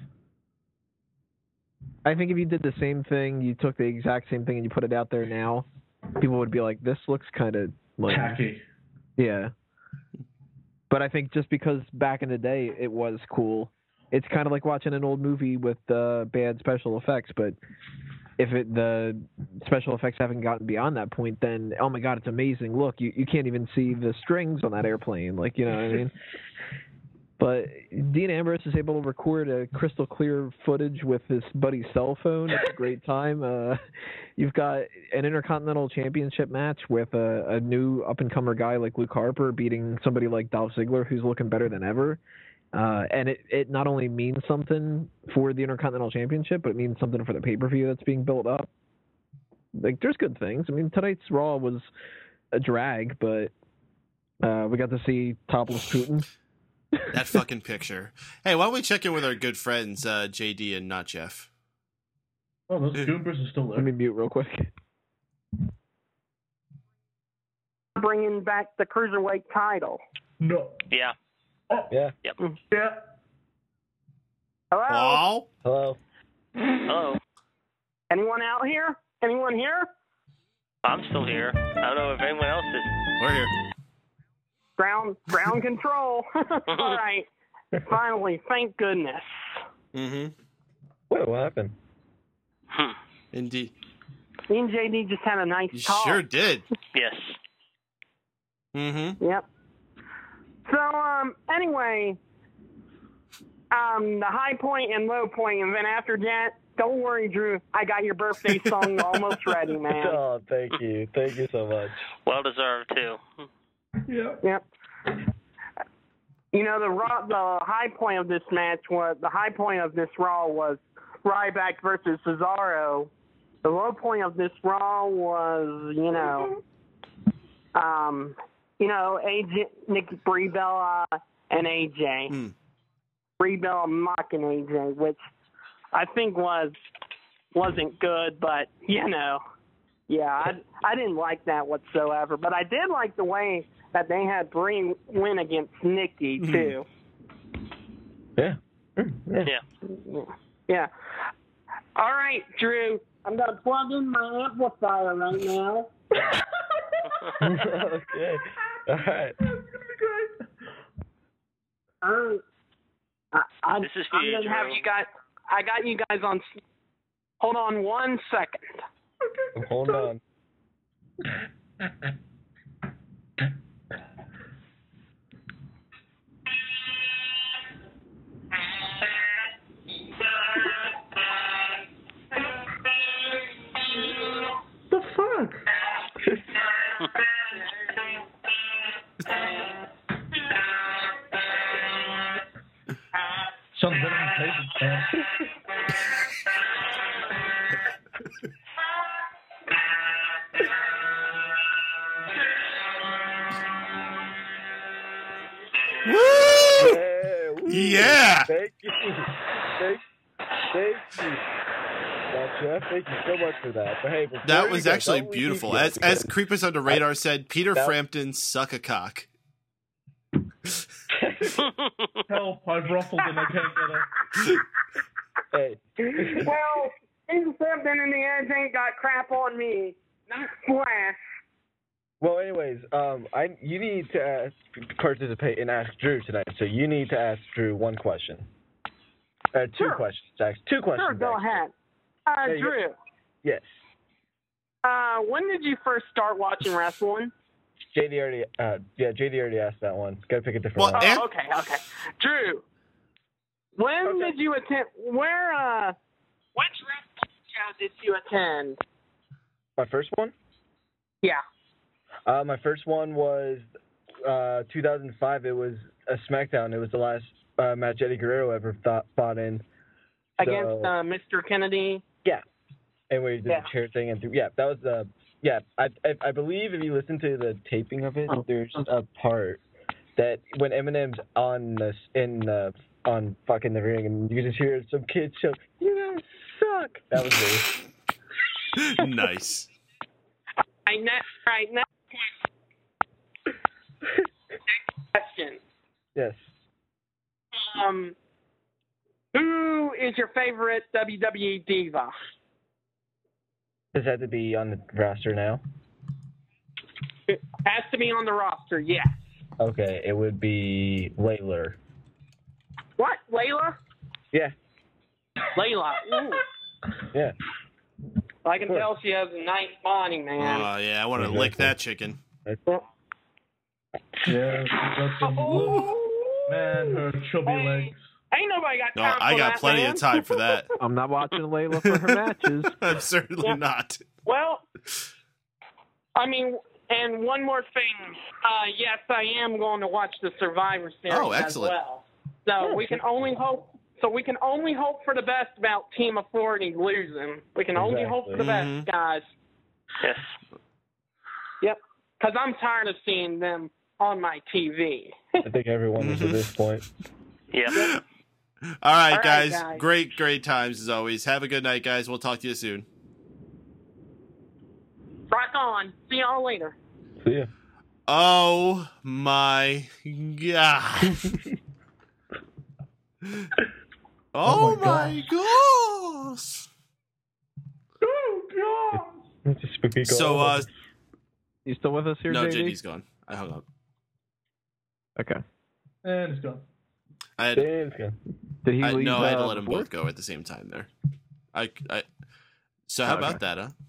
Speaker 3: I think if you did the same thing, you took the exact same thing and you put it out there now, people would be like, "This looks kind of like
Speaker 5: tacky."
Speaker 3: Yeah. But I think just because back in the day it was cool. It's kind of like watching an old movie with bad special effects, but if the special effects haven't gotten beyond that point, then, oh my God, it's amazing. Look, you can't even see the strings on that airplane. Like, you know what I mean? But Dean Ambrose is able to record a crystal clear footage with his buddy's cell phone. It's a great time. You've got an Intercontinental Championship match with a new up-and-comer guy like Luke Harper beating somebody like Dolph Ziggler who's looking better than ever. And it not only means something for the Intercontinental Championship, but it means something for the pay-per-view that's being built up. Like, there's good things. I mean, tonight's Raw was a drag, but we got to see topless Putin.
Speaker 2: That fucking picture. Hey, why don't we check in with our good friends, JD and not Jeff?
Speaker 5: Oh, those goobers are still there.
Speaker 3: Let me mute real quick.
Speaker 8: Bringing back the cruiserweight title.
Speaker 5: No.
Speaker 6: Yeah.
Speaker 5: Oh.
Speaker 4: Yeah.
Speaker 6: Yep.
Speaker 5: Yeah.
Speaker 8: Hello?
Speaker 4: Hello?
Speaker 6: Hello.
Speaker 8: Anyone out here? Anyone here?
Speaker 6: I'm still here. I don't know if anyone else is.
Speaker 2: We're here.
Speaker 8: Ground control. All right. Finally, thank goodness.
Speaker 2: Mm-hmm.
Speaker 4: What happened?
Speaker 2: Indeed.
Speaker 8: Me and JD just had a nice
Speaker 2: You
Speaker 8: talk.
Speaker 2: sure did.
Speaker 6: Yes.
Speaker 2: Mm-hmm.
Speaker 8: Yep. So, anyway, the high point and low point, and then after that, don't worry, Drew, I got your birthday song almost ready, man.
Speaker 4: Oh, thank you. Thank you so much.
Speaker 6: Well deserved, too.
Speaker 5: Yeah.
Speaker 8: Yep. You know, the high point of this match was, the high point of this Raw was Ryback versus Cesaro. The low point of this Raw was, AJ, Nick Brie Bella and AJ. Brie Bella mocking AJ, which I think wasn't good, but yeah, I didn't like that whatsoever. But I did like the way that they had Brie win against Nikki too.
Speaker 4: Yeah.
Speaker 8: Yeah. All right, Drew. I'm gonna plug in my amplifier right now.
Speaker 4: Okay. All right.
Speaker 8: All right.
Speaker 6: This is for
Speaker 8: I'm
Speaker 6: you,
Speaker 8: gonna have
Speaker 6: Drew.
Speaker 8: you guys. I got you guys on. Hold on 1 second.
Speaker 4: Hold on.
Speaker 5: The fuck? Sounds better than Patience, man.
Speaker 2: Woo! Yeah!
Speaker 4: Thank you. Thank you. Jeff, thank you so much for that. But hey,
Speaker 2: That was actually beautiful. As Creepers Under Radar said, Peter Frampton suck a cock.
Speaker 5: Help, I've ruffled and I can't get up.
Speaker 4: Hey.
Speaker 8: Well, Peter Frampton in the Edge ain't got crap on me. Not Flash.
Speaker 4: Well, anyways, you need to participate and ask Drew tonight. So you need to ask Drew one question. Two questions, Jax. Two questions.
Speaker 8: Sure, go ahead. Drew.
Speaker 4: Yes.
Speaker 8: When did you first start watching wrestling?
Speaker 4: JD already asked that one. Gotta pick a different one.
Speaker 8: Oh, okay. Drew, when did you attend? Which wrestling show did you attend?
Speaker 4: My first one?
Speaker 8: Yeah.
Speaker 4: My first one was 2005. It was a SmackDown. It was the last match Eddie Guerrero ever fought in.
Speaker 8: Against Mr. Kennedy?
Speaker 4: Yeah. And we did the chair thing. And that was the... I believe if you listen to the taping of it, there's a part that when Eminem's on fucking the ring and you just hear some kid shout, "You guys suck." That was me.
Speaker 2: Nice.
Speaker 8: Next question.
Speaker 4: Yes.
Speaker 8: Who is your favorite WWE diva?
Speaker 4: Does that have to be on the roster now?
Speaker 8: It has to be on the roster, yes.
Speaker 4: Okay, it would be Layla.
Speaker 8: What? Layla?
Speaker 4: Yeah.
Speaker 8: Layla. Ooh.
Speaker 4: Yeah.
Speaker 8: I can tell she has a nice body, man.
Speaker 2: Oh, yeah, I want to lick that chicken.
Speaker 5: Yeah, she got some man, her chubby legs.
Speaker 8: Ain't nobody got
Speaker 2: No,
Speaker 8: time for
Speaker 2: I got
Speaker 8: that,
Speaker 2: plenty
Speaker 8: man.
Speaker 2: of time for that.
Speaker 3: I'm not watching Layla for her matches.
Speaker 2: I'm certainly not.
Speaker 8: Well, I mean, and one more thing. Yes, I am going to watch the Survivor Series
Speaker 2: excellent.
Speaker 8: as well. So we can only hope. So we can only hope for the best about Team Authority losing. We can only hope for the best, guys.
Speaker 6: Yes.
Speaker 8: Yep. Because I'm tired of seeing them on my TV.
Speaker 4: I think everyone is at this point.
Speaker 6: Yeah.
Speaker 2: All right, guys. Great times as always. Have a good night, guys. We'll talk to you soon.
Speaker 8: Rock on. See y'all later.
Speaker 4: See ya.
Speaker 2: Oh my god. Oh my gosh.
Speaker 8: Oh god.
Speaker 4: It's a spooky goal.
Speaker 2: So
Speaker 3: you still with us here,
Speaker 2: no,
Speaker 3: JD?
Speaker 2: JD's gone. I hung up.
Speaker 3: Okay.
Speaker 5: And it's gone.
Speaker 3: Did he leave?
Speaker 2: No, I had to let them
Speaker 3: before?
Speaker 2: both go at the same time there. So how about that, huh?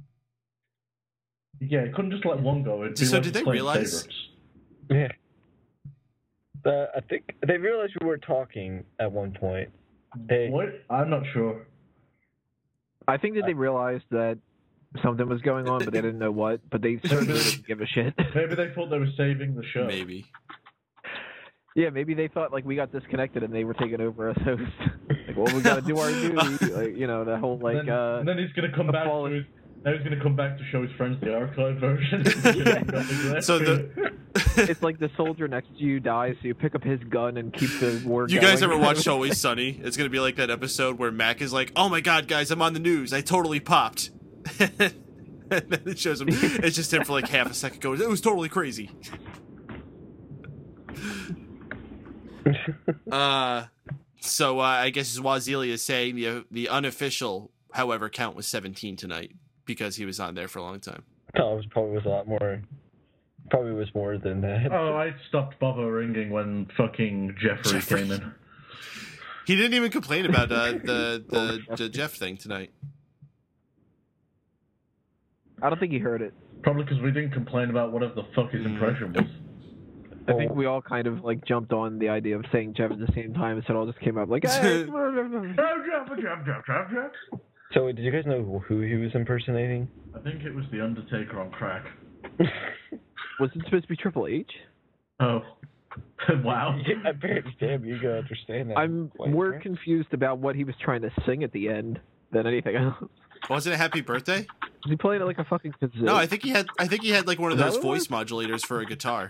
Speaker 5: Yeah, you couldn't just let one go. It'd be
Speaker 2: So
Speaker 5: like
Speaker 2: did they
Speaker 5: playing
Speaker 2: realize?
Speaker 5: favorites.
Speaker 4: Yeah. I think they realized we were talking at one point.
Speaker 5: What? I'm not sure.
Speaker 3: I think that they realized that something was going on, but they didn't know what. But they certainly didn't give a shit.
Speaker 5: Maybe they thought they were saving the show.
Speaker 2: Maybe.
Speaker 3: Yeah, maybe they thought like we got disconnected and they were taking over as hosts. Like, well, we got to do our duty. Like, you know, the whole like.
Speaker 5: And then he's gonna come back. Now he's gonna come back to show his friends the archive version.
Speaker 2: So
Speaker 3: it's like the soldier next to you dies, so you pick up his gun and keep the war
Speaker 2: You
Speaker 3: going.
Speaker 2: guys ever watched Always Sunny? It's gonna be like that episode where Mac is like, "Oh my god, guys, I'm on the news. I totally popped." And then it shows him. It's just him for like half a second. Goes, "It was totally crazy." So I guess Wazili is saying the unofficial, however, count was 17 tonight because he was on there for a long time.
Speaker 4: No, it probably was a lot more. Probably was more than that.
Speaker 5: Oh, I stopped ringing when fucking Jeffrey came in.
Speaker 2: He didn't even complain about the Jeff thing tonight.
Speaker 3: I don't think he heard it.
Speaker 5: Probably because we didn't complain about whatever the fuck his impression was.
Speaker 3: I think we all kind of like jumped on the idea of saying Jeff at the same time, so it all just came up like, hey.
Speaker 4: So, did you guys know who he was impersonating?
Speaker 5: I think it was The Undertaker on crack.
Speaker 3: Was it supposed to be Triple H?
Speaker 5: Oh. Wow.
Speaker 4: Yeah, damn, you gotta understand that.
Speaker 3: I'm more confused about what he was trying to sing at the end than anything else.
Speaker 2: Wasn't it Happy Birthday?
Speaker 3: Was he playing it like a fucking kazoo?
Speaker 2: No, I think he had like one of those voice modulators for a guitar.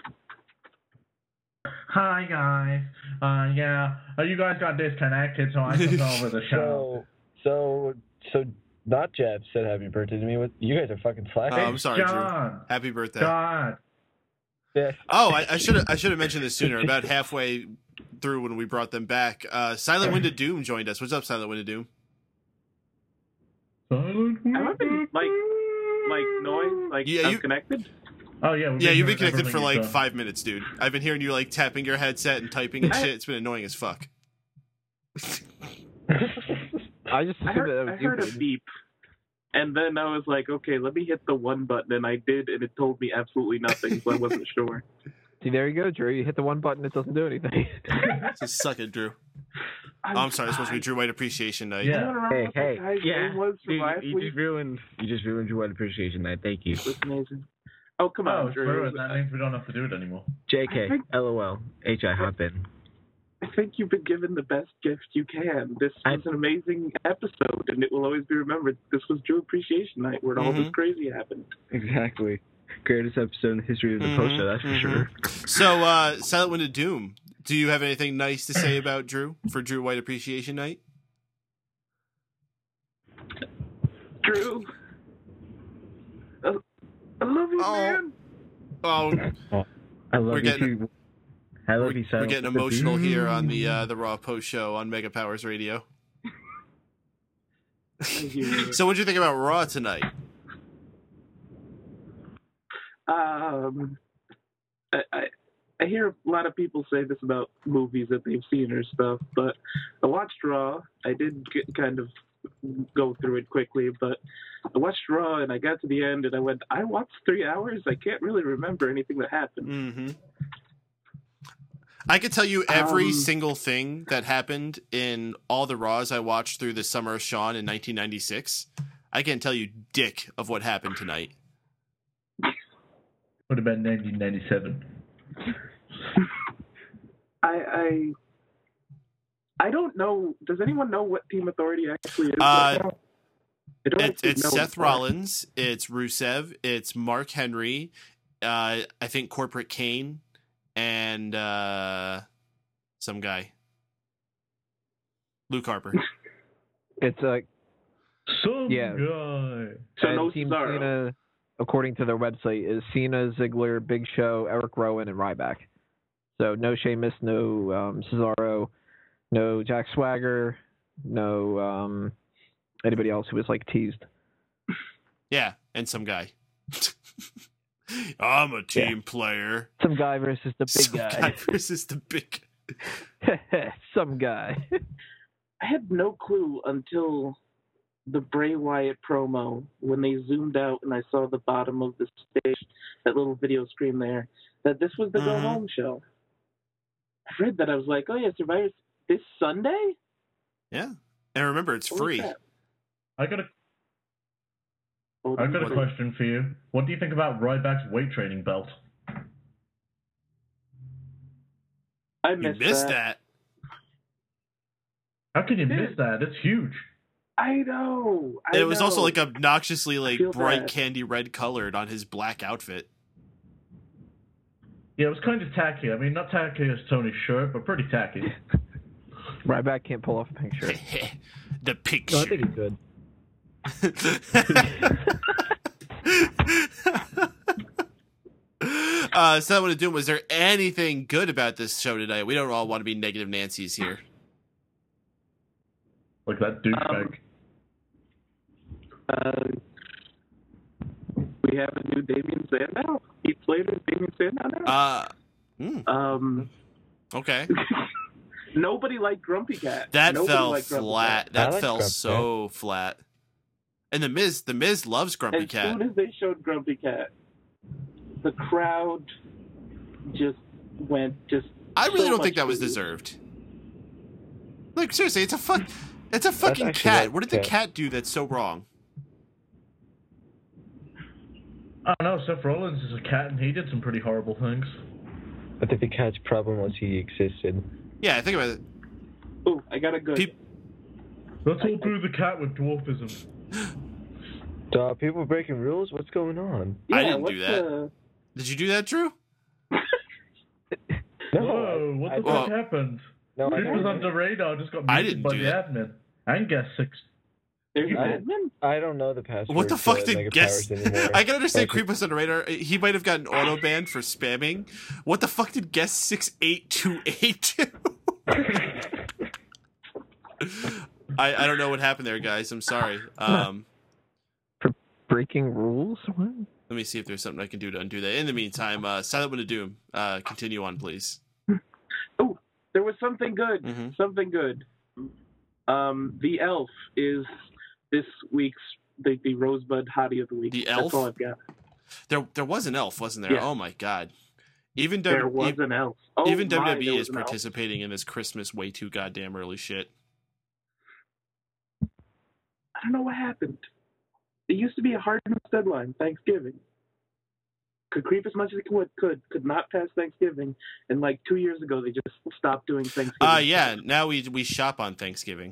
Speaker 5: Hi guys. Yeah. You guys got disconnected, so I took over the show.
Speaker 4: So not Jeff said happy birthday to me. What? You guys are fucking flat.
Speaker 2: I'm sorry,
Speaker 5: John.
Speaker 2: Drew. Happy birthday.
Speaker 5: God.
Speaker 4: Yes.
Speaker 2: Oh, I should have mentioned this sooner. About halfway through when we brought them back, Silent Wind of Doom joined us. What's up, Silent Wind of Doom?
Speaker 16: Have I been like noise? Like I'm connected?
Speaker 5: Oh yeah.
Speaker 2: Yeah, you've been connected for like 5 minutes, dude. I've been hearing you like tapping your headset and typing and shit. It's been annoying as fuck.
Speaker 3: I just assumed
Speaker 16: I heard a beep, and then I was like, okay, let me hit the one button, and I did, and it told me absolutely nothing, so I wasn't sure.
Speaker 3: See, there you go, Drew. You hit the one button, it doesn't do anything.
Speaker 2: Just suck it, Drew. I'm sorry, it's supposed to be Drew White Appreciation Night.
Speaker 5: Yeah.
Speaker 17: Hey.
Speaker 16: Yeah.
Speaker 17: You just ruined Drew White Appreciation Night. Thank you.
Speaker 16: That's amazing. Oh, come on, Drew.
Speaker 5: That means we don't have to do it anymore.
Speaker 17: JK, LOL, HI, hop in.
Speaker 16: I think you've been given the best gift you can. This was an amazing episode, and it will always be remembered. This was Drew Appreciation Night, where all this crazy happened.
Speaker 17: Exactly. Greatest episode in the history of the post show, that's for sure.
Speaker 2: So, Silent Wind of Doom, do you have anything nice to say about Drew for Drew White Appreciation Night?
Speaker 16: Drew, I love you, man.
Speaker 2: Oh,
Speaker 17: I love you too. I love you,
Speaker 2: We're getting emotional here on the Raw Post Show on Mega Powers Radio. So, what did you think about Raw tonight?
Speaker 16: I hear a lot of people say this about movies that they've seen or stuff, but I watched Raw. I did kind of go through it quickly, but I watched Raw and I got to the end and I went, I watched 3 hours? I can't really remember anything that happened.
Speaker 2: Mm-hmm. I could tell you every single thing that happened in all the Raws I watched through the Summer of Sean in 1996. I can't tell you dick of what happened tonight.
Speaker 5: What about 1997?
Speaker 16: I don't know. Does anyone know what Team Authority actually is?
Speaker 2: It's Seth Rollins, it's Rusev, it's Mark Henry, I think Corporate Kane, and some guy. Luke Harper.
Speaker 3: It's
Speaker 5: some
Speaker 3: guy.
Speaker 16: So no
Speaker 3: Team
Speaker 16: Cesaro.
Speaker 3: Cena, according to their website, is Cena, Ziggler, Big Show, Eric Rowan, and Ryback. So no Sheamus, no Cesaro, no Jack Swagger, no anybody else who was like teased.
Speaker 2: Yeah, and some guy. I'm a team player.
Speaker 3: Some guy versus the big guy.
Speaker 2: Versus the big.
Speaker 3: Some guy.
Speaker 16: I had no clue until the Bray Wyatt promo when they zoomed out and I saw the bottom of the stage, that little video screen there, that this was the Go Home show. I read that. I was like, oh yeah, Survivor's this Sunday?
Speaker 2: Yeah. And remember, it's free.
Speaker 5: I got a question for you. What do you think about Ryback's weight training belt?
Speaker 16: I
Speaker 2: missed that.
Speaker 5: How can you miss that? It's huge.
Speaker 16: I know.
Speaker 2: It was also like obnoxiously like bright
Speaker 16: bad.
Speaker 2: candy red colored on his black outfit.
Speaker 5: Yeah, it was kind of tacky. I mean, not tacky as Tony's shirt, but pretty tacky.
Speaker 3: Ryback can't pull off a pink shirt.
Speaker 2: The pink
Speaker 3: No, I
Speaker 2: shirt.
Speaker 3: think he's good.
Speaker 2: So I want to do. Was there anything good about this show tonight? We don't all want to be negative Nancy's here.
Speaker 5: Like that douchebag.
Speaker 16: We have a new Damien Sandow. He played with Damien Sandow now.
Speaker 2: Okay.
Speaker 16: Nobody liked Grumpy Cat.
Speaker 2: That
Speaker 16: Nobody
Speaker 2: fell
Speaker 16: liked Grumpy
Speaker 2: flat.
Speaker 16: Cat.
Speaker 2: That fell so flat. And the Miz loves Grumpy Cat.
Speaker 16: As soon as they showed Grumpy Cat, the crowd went.
Speaker 2: I really don't think that was deserved. Like seriously, it's a fucking cat. What did the cat do that's so wrong?
Speaker 5: I don't know. Seth Rollins is a cat, and he did some pretty horrible things.
Speaker 4: I think the cat's problem was he existed.
Speaker 2: Yeah, think about it.
Speaker 16: Oh, I got a good.
Speaker 5: Let's all do the cat with dwarfism.
Speaker 4: People breaking rules? What's going on?
Speaker 2: I didn't do that. Did you do that, Drew?
Speaker 5: Whoa, what the fuck happened?
Speaker 4: No,
Speaker 5: Drew was on the radar, just got muted by the admin. And guest 6.
Speaker 4: I don't know the password.
Speaker 2: What the fuck did
Speaker 4: Mega
Speaker 2: guest?
Speaker 4: Powers anymore.
Speaker 2: I can understand Creep was on the radar. He might have gotten auto banned for spamming. What the fuck did guest 6828 do? I don't know what happened there, guys. I'm sorry.
Speaker 3: Breaking rules? What?
Speaker 2: Let me see if there's something I can do to undo that. In the meantime, Silent Wind of Doom, continue on, please.
Speaker 16: Oh, there was something good.
Speaker 2: Mm-hmm.
Speaker 16: Something good. The Elf is this week's the Rosebud Hottie of the Week.
Speaker 2: The Elf?
Speaker 16: That's all I've got.
Speaker 2: There was an elf, wasn't there?
Speaker 16: Yeah.
Speaker 2: Oh my god. Even
Speaker 16: There was an elf. Oh
Speaker 2: even
Speaker 16: my,
Speaker 2: WWE
Speaker 16: there
Speaker 2: is
Speaker 16: was an elf.
Speaker 2: participating in this Christmas way too goddamn early shit.
Speaker 16: I don't know what happened. It used to be a hard deadline, Thanksgiving. Could creep as much as it could not pass Thanksgiving. And like 2 years ago, they just stopped doing Thanksgiving.
Speaker 2: Yeah, now we shop on Thanksgiving.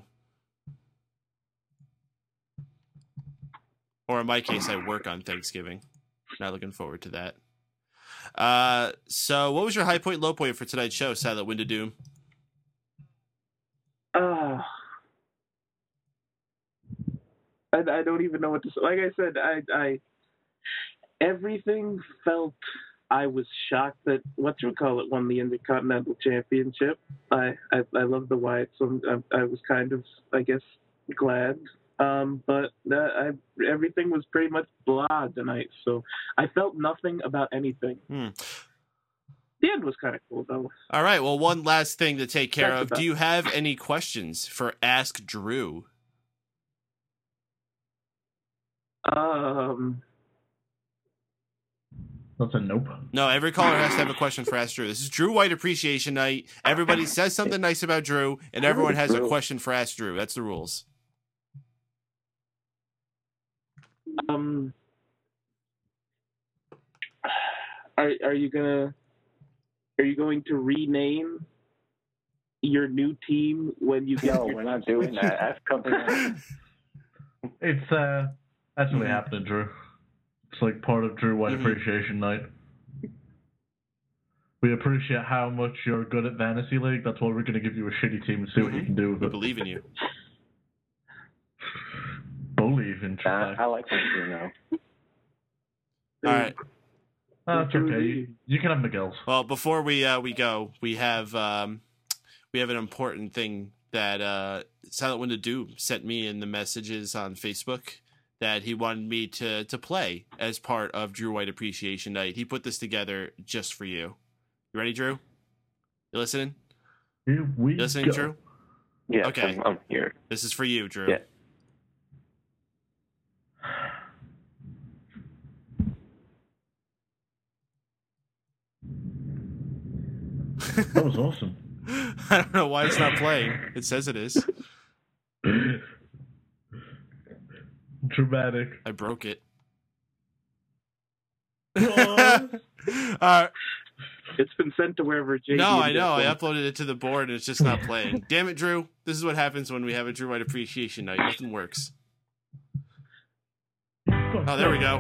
Speaker 2: Or in my case, I work on Thanksgiving. Not looking forward to that. So what was your high point, low point for tonight's show, Silent Wind of Doom?
Speaker 16: I don't even know what to say. Like I said, I everything felt. I was shocked that whatchamacallit won the Intercontinental Championship. I love the Wyatts, so I was kind of, I guess, glad. But everything was pretty much blah tonight, so I felt nothing about anything. The end was kind of cool, though.
Speaker 2: All right, well, one last thing to take care of. Do you have any questions for Ask Drew?
Speaker 5: That's a nope.
Speaker 2: No, every caller has to have a question for Ask Drew. This is Drew White Appreciation Night. Everybody says something nice about Drew, and everyone has a question for Ask Drew. That's the rules.
Speaker 16: Are you going to rename your new team when you get?
Speaker 11: No, we're not doing that. That's coming up.
Speaker 5: It's actually happening, Drew. It's like part of Drew White Appreciation Night. We appreciate how much you're good at Fantasy League. That's why we're going to give you a shitty team and see what you can do with it.
Speaker 2: We believe in you.
Speaker 5: Believe in you.
Speaker 11: I like what you know.
Speaker 2: All right.
Speaker 5: That's okay. You can have Miguel's.
Speaker 2: Well, before we go, we have an important thing that Silent Wind of Doom sent me in the messages on Facebook that he wanted me to play as part of Drew White Appreciation Night. He put this together just for you. You ready, Drew? You listening?
Speaker 5: Here we
Speaker 2: you listening,
Speaker 5: go.
Speaker 2: Drew?
Speaker 11: Yeah,
Speaker 2: okay.
Speaker 11: I'm here.
Speaker 2: This is for you, Drew.
Speaker 11: Yeah.
Speaker 5: That was awesome.
Speaker 2: I don't know why it's not playing. It says it is.
Speaker 5: Dramatic.
Speaker 2: I broke it.
Speaker 16: It's been sent to wherever JD.
Speaker 2: No, I know. I uploaded it to the board and it's just not playing. Damn it, Drew. This is what happens when we have a Drew White Appreciation Night. Nothing works. Oh, there we go.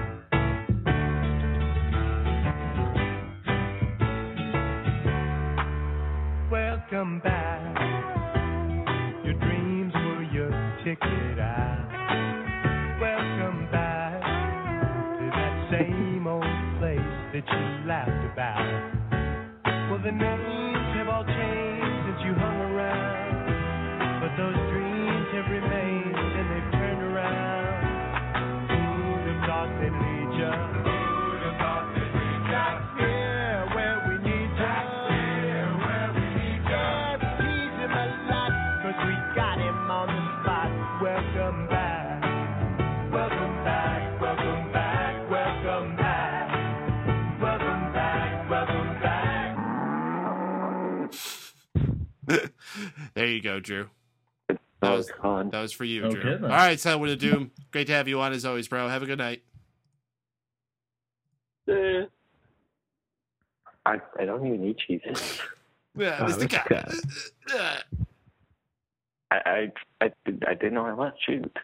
Speaker 18: Welcome back. Your dreams were your ticket out. Welcome back to that same old place that you laughed about. Well, the names have all changed since you hung around, but those dreams have remained and they've turned around. Who'd have thought they'd lead ya? Who'd have thought they'd lead ya? Here where we need ya. Here where we need ya. Yeah, tease him a lot, 'cause we got him on the spot. Welcome back. Welcome back. Welcome back. Welcome back. Welcome back. Welcome back.
Speaker 2: There you go, Drew. That was for you,
Speaker 5: Okay,
Speaker 2: Drew.
Speaker 5: then.
Speaker 2: All right, Silent of Doom. Great to have you on as always, bro. Have a good night.
Speaker 11: I don't even eat cheeses.
Speaker 2: Yeah, Mr. Cat.
Speaker 11: I didn't know I was. Shoot.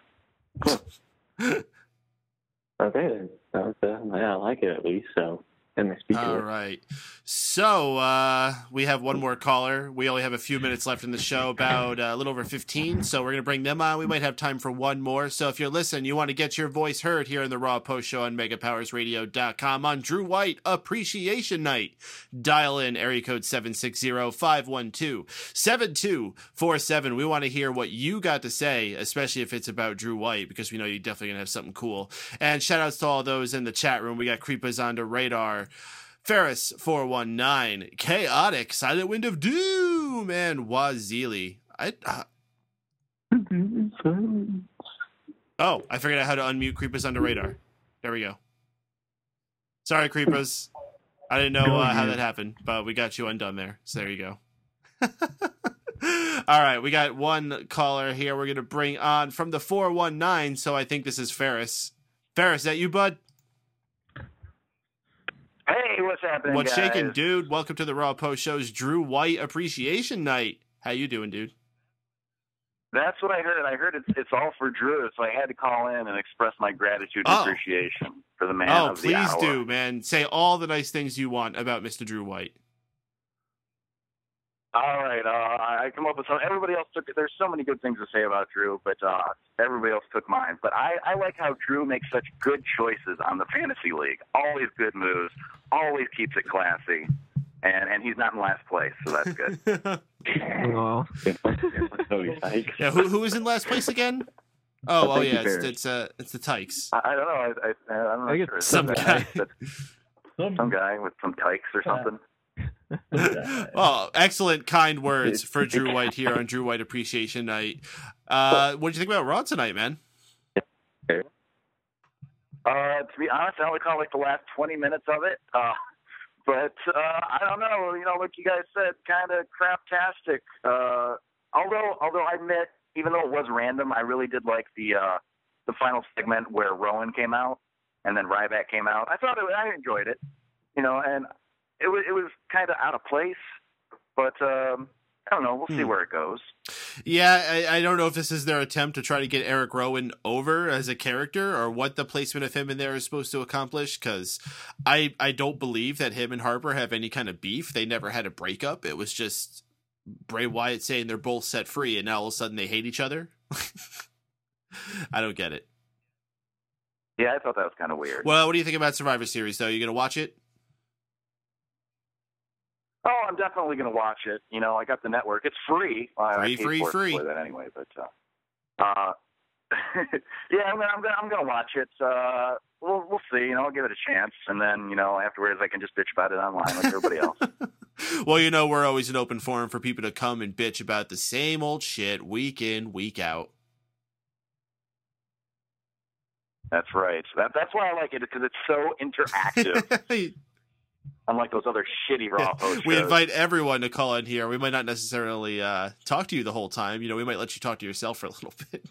Speaker 11: Okay, that was yeah, I like it at least. So, and I speak
Speaker 2: All
Speaker 11: to it.
Speaker 2: right. So we have one more caller. We only have a few minutes left in the show, about a little over 15. So we're going to bring them on. We might have time for one more. So if you're listening, you want to get your voice heard here in the Raw Post Show on megapowersradio.com on Drew White Appreciation Night. Dial in area code 760-512-7247. We want to hear what you got to say, especially if it's about Drew White, because we know you're definitely going to have something cool. And shout outs to all those in the chat room. We got Creepers on the Radar, Ferris419, Chaotic, Silent Wind of Doom, and Wazili. I figured out how to unmute Creepers on the Radar. There we go. Sorry, Creepers. I didn't know how that happened, but we got you undone there. So there you go. All right, we got one caller here we're going to bring on from the 419, so I think this is Ferris. Ferris, is that you, bud?
Speaker 19: Hey, what's happening,
Speaker 2: What's
Speaker 19: guys?
Speaker 2: shaking, dude? Welcome to the Raw Post Show's Drew White Appreciation Night. How you doing, dude?
Speaker 19: That's what I heard. I heard it's all for Drew, so I had to call in and express my gratitude and appreciation for the man of the hour.
Speaker 2: Please do, man. Say all the nice things you want about Mr. Drew White.
Speaker 19: All right, I come up with some. Everybody else took it. There's so many good things to say about Drew, but everybody else took mine. But I like how Drew makes such good choices on the fantasy league. Always good moves. Always keeps it classy, and he's not in last place, so that's good.
Speaker 3: Well,
Speaker 2: yeah. Who was in last place again? Oh
Speaker 19: Thank you,
Speaker 2: yeah,
Speaker 19: Barrett.
Speaker 2: it's the Tykes.
Speaker 19: I don't know. I'm not sure.
Speaker 2: Some guy.
Speaker 19: Some guy with some tykes or something.
Speaker 2: Oh, excellent, kind words for Drew White here on Drew White Appreciation Night. What did you think about Raw tonight, man?
Speaker 19: To be honest, I only caught like the last 20 minutes of it. But I don't know. You know, like you guys said, kind of craptastic. Although I admit, even though it was random, I really did like the final segment where Rowan came out and then Ryback came out. I enjoyed it. You know, and it was kind of out of place, but I don't know. We'll see where it goes.
Speaker 2: Yeah, I don't know if this is their attempt to try to get Eric Rowan over as a character or what the placement of him in there is supposed to accomplish, because I don't believe that him and Harper have any kind of beef. They never had a breakup. It was just Bray Wyatt saying they're both set free, and now all of a sudden they hate each other. I don't get it.
Speaker 19: Yeah, I thought that was kind of weird.
Speaker 2: Well, what do you think about Survivor Series, though? You going to watch it?
Speaker 19: Oh, I'm definitely going to watch it. You know, I got the network. It's free. I paid for it
Speaker 2: free.
Speaker 19: for that anyway, but yeah, I'm going to watch it. We'll see. You know, I'll give it a chance, and then afterwards I can just bitch about it online like everybody else.
Speaker 2: Well, we're always an open forum for people to come and bitch about the same old shit week in, week out.
Speaker 19: That's right. So that's why I like it, because it's so interactive. Unlike those other shitty Raw post
Speaker 2: We
Speaker 19: shows.
Speaker 2: invite everyone to call in here. We might not necessarily talk to you the whole time. We might let you talk to yourself for a little bit.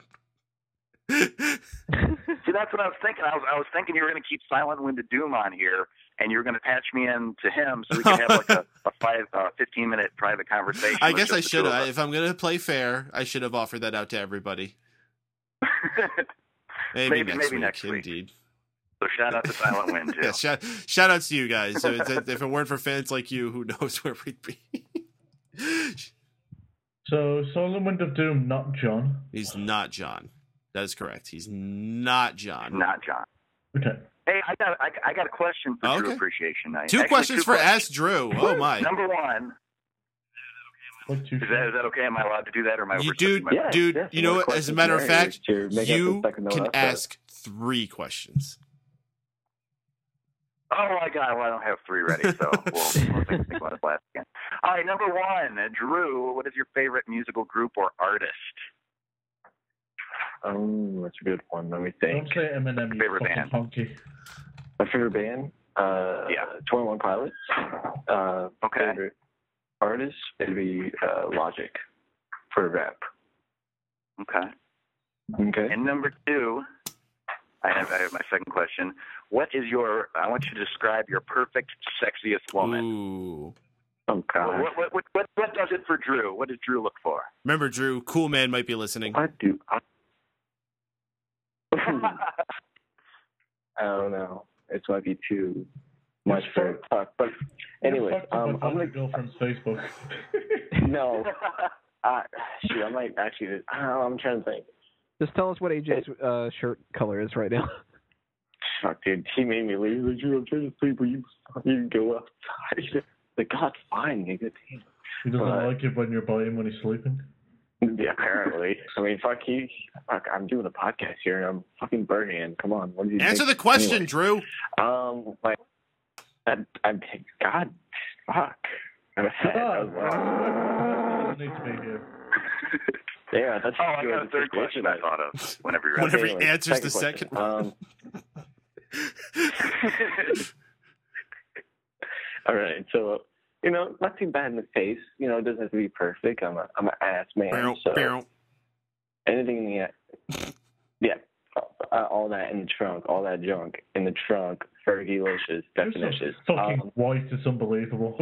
Speaker 19: See, that's what I was thinking. I was thinking you were going to keep Silent Wind of Doom on here, and you were going to patch me in to him so we could have like a 15-minute private conversation.
Speaker 2: I
Speaker 19: with
Speaker 2: guess
Speaker 19: just
Speaker 2: I
Speaker 19: the
Speaker 2: should
Speaker 19: two of
Speaker 2: have.
Speaker 19: us.
Speaker 2: If I'm going to play fair, I should have offered that out to everybody. Maybe next week. Indeed.
Speaker 19: So shout out to Silent Wind, too.
Speaker 2: Yeah, shout outs to you guys. So if it weren't for fans like you, who knows where we'd be.
Speaker 5: So, Silent Wind of Doom, not John.
Speaker 2: He's not John. That is correct. He's not John.
Speaker 19: Not John.
Speaker 5: Okay.
Speaker 19: Hey, I got a question for Drew Appreciation Night.
Speaker 2: Two questions for Ask Drew. Oh my!
Speaker 19: Number one. Is that okay? Am I allowed to do that, or am I?
Speaker 2: Dude, you know what? As a matter of fact, you can ask 3 questions.
Speaker 19: Oh my God! Well, I don't have 3 ready, so we'll think about it last again. All right, number 1, Drew. What is your favorite musical group or artist?
Speaker 20: That's a good one. Let me think.
Speaker 5: Don't say Eminem.
Speaker 19: Favorite band?
Speaker 5: Honky.
Speaker 20: My favorite band? 21 Pilots.
Speaker 19: Okay.
Speaker 20: Favorite artist? It'd be Logic for rap.
Speaker 19: Okay.
Speaker 20: Okay.
Speaker 19: And number 2, I have my second question. What is I want you to describe your perfect, sexiest woman.
Speaker 2: Ooh.
Speaker 20: Oh God.
Speaker 19: What does it for Drew? What does Drew look for?
Speaker 2: Remember, Drew, Cool Man might be listening.
Speaker 20: I don't know. It might be too much for talk. But anyways, I'm gonna
Speaker 5: girlfriend's Facebook.
Speaker 20: No. Shoot, I might actually. I'm trying to think.
Speaker 3: Just tell us what AJ's shirt color is right now.
Speaker 20: Fuck, dude, he made me leave. Like, I'm trying to sleep, but you go outside. Like, God, fine, nigga. Damn.
Speaker 5: He doesn't like it when you're by him when he's sleeping.
Speaker 20: Yeah, apparently. I mean, fuck, I'm doing a podcast here, and I'm fucking Birdhand. Come on, what do you
Speaker 2: Answer the question, Drew.
Speaker 20: God, fuck.
Speaker 5: I need to be here.
Speaker 20: Yeah, that's
Speaker 19: I got a third question I thought of whenever you're ready.
Speaker 2: Whenever he answers the second one.
Speaker 20: All right, so not too bad in the face. It doesn't have to be perfect. I'm an ass man, so anything in the all that in the trunk, all that junk in the trunk. Fergie Licious definitions.
Speaker 5: Fucking white is unbelievable.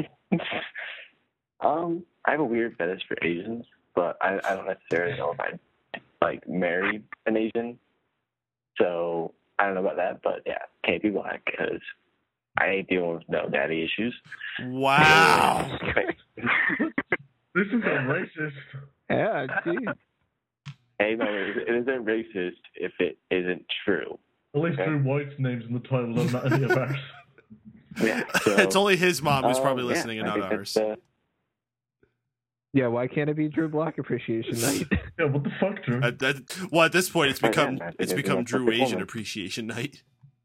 Speaker 20: I have a weird fetish for Asians, but I don't necessarily know if I'd marry an Asian. So I don't know about that, but yeah, can't be black because I ain't dealing with no daddy issues.
Speaker 2: Wow.
Speaker 5: This is a racist.
Speaker 3: Yeah, geez.
Speaker 20: Hey, no, it isn't racist if it isn't true.
Speaker 5: At least Drew White's name's in the title, and not any of ours.
Speaker 20: Yeah, so,
Speaker 2: it's only his mom who's probably listening and not ours.
Speaker 3: Yeah, why can't it be Drew Black Appreciation Night?
Speaker 5: Yeah, what the fuck, Drew?
Speaker 2: At this point, it's become Drew Asian Appreciation Night.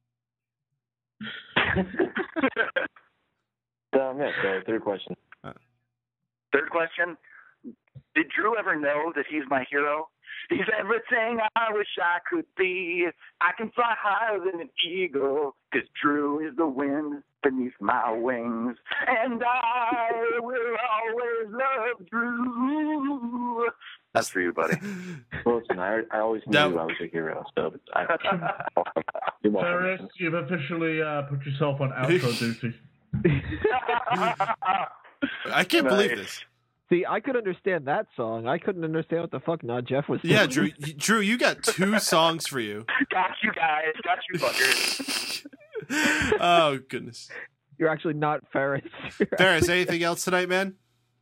Speaker 20: Third question.
Speaker 19: Third question. Did Drew ever know that he's my hero? He's everything I wish I could be. I can fly higher than an eagle, 'cause Drew is the wind beneath my wings. And I will always love Drew. That's for you, buddy.
Speaker 20: Well, listen, I always knew I was a hero, so
Speaker 5: Ferris, you've officially put yourself on outro duty.
Speaker 2: I can't believe this.
Speaker 3: See, I could understand that song. I couldn't understand what the fuck Jeff was saying.
Speaker 2: Yeah, Drew, you got 2 songs for you.
Speaker 19: Got you guys. Got you fuckers.
Speaker 2: Oh, goodness.
Speaker 3: You're actually not Ferris.
Speaker 2: Ferris, anything else tonight, man?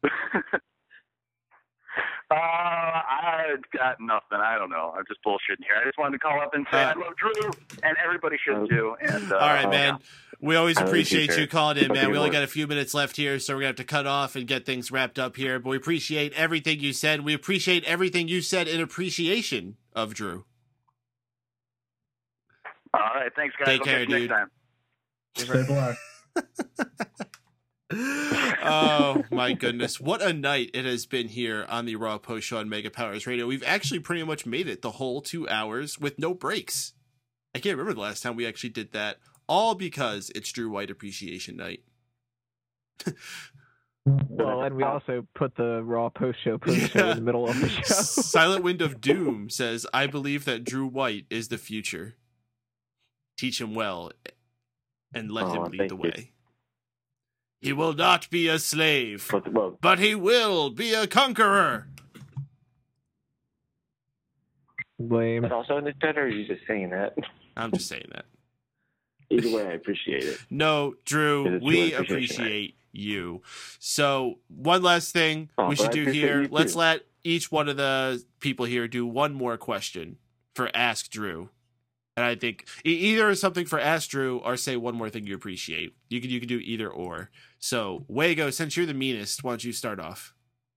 Speaker 19: I got nothing. I don't know. I'm just bullshitting here. I just wanted to call up and say I love Drew, and everybody should too. And,
Speaker 2: all right, man.
Speaker 19: Yeah.
Speaker 2: We always appreciate you calling in, man. We only got a few minutes left here, so we're going to have to cut off and get things wrapped up here. But we appreciate everything you said. We appreciate everything you said in appreciation of Drew.
Speaker 19: All right. Thanks, guys.
Speaker 2: Take care, dude.
Speaker 5: Stay black.
Speaker 2: Oh, my goodness. What a night it has been here on the Raw Post Show on Mega Powers Radio. We've actually pretty much made it the whole 2 hours with no breaks. I can't remember the last time we actually did that. All because it's Drew White Appreciation Night.
Speaker 3: Well, and we also put the Raw post show in the middle of the show.
Speaker 2: Silent Wind of Doom says, I believe that Drew White is the future. Teach him well and let him lead the way. He will not be a slave, but he will be a conqueror.
Speaker 3: Lame.
Speaker 20: But also in the chat, or are you just saying that?
Speaker 2: I'm just saying that.
Speaker 20: Either way, I appreciate it.
Speaker 2: No, Drew, we appreciate you. So, one last thing we should do here. Let's let each one of the people here do one more question for Ask Drew. And I think either something for Ask Drew or say one more thing you appreciate. You could do either or. So, Wago, since you're the meanest, why don't you start off?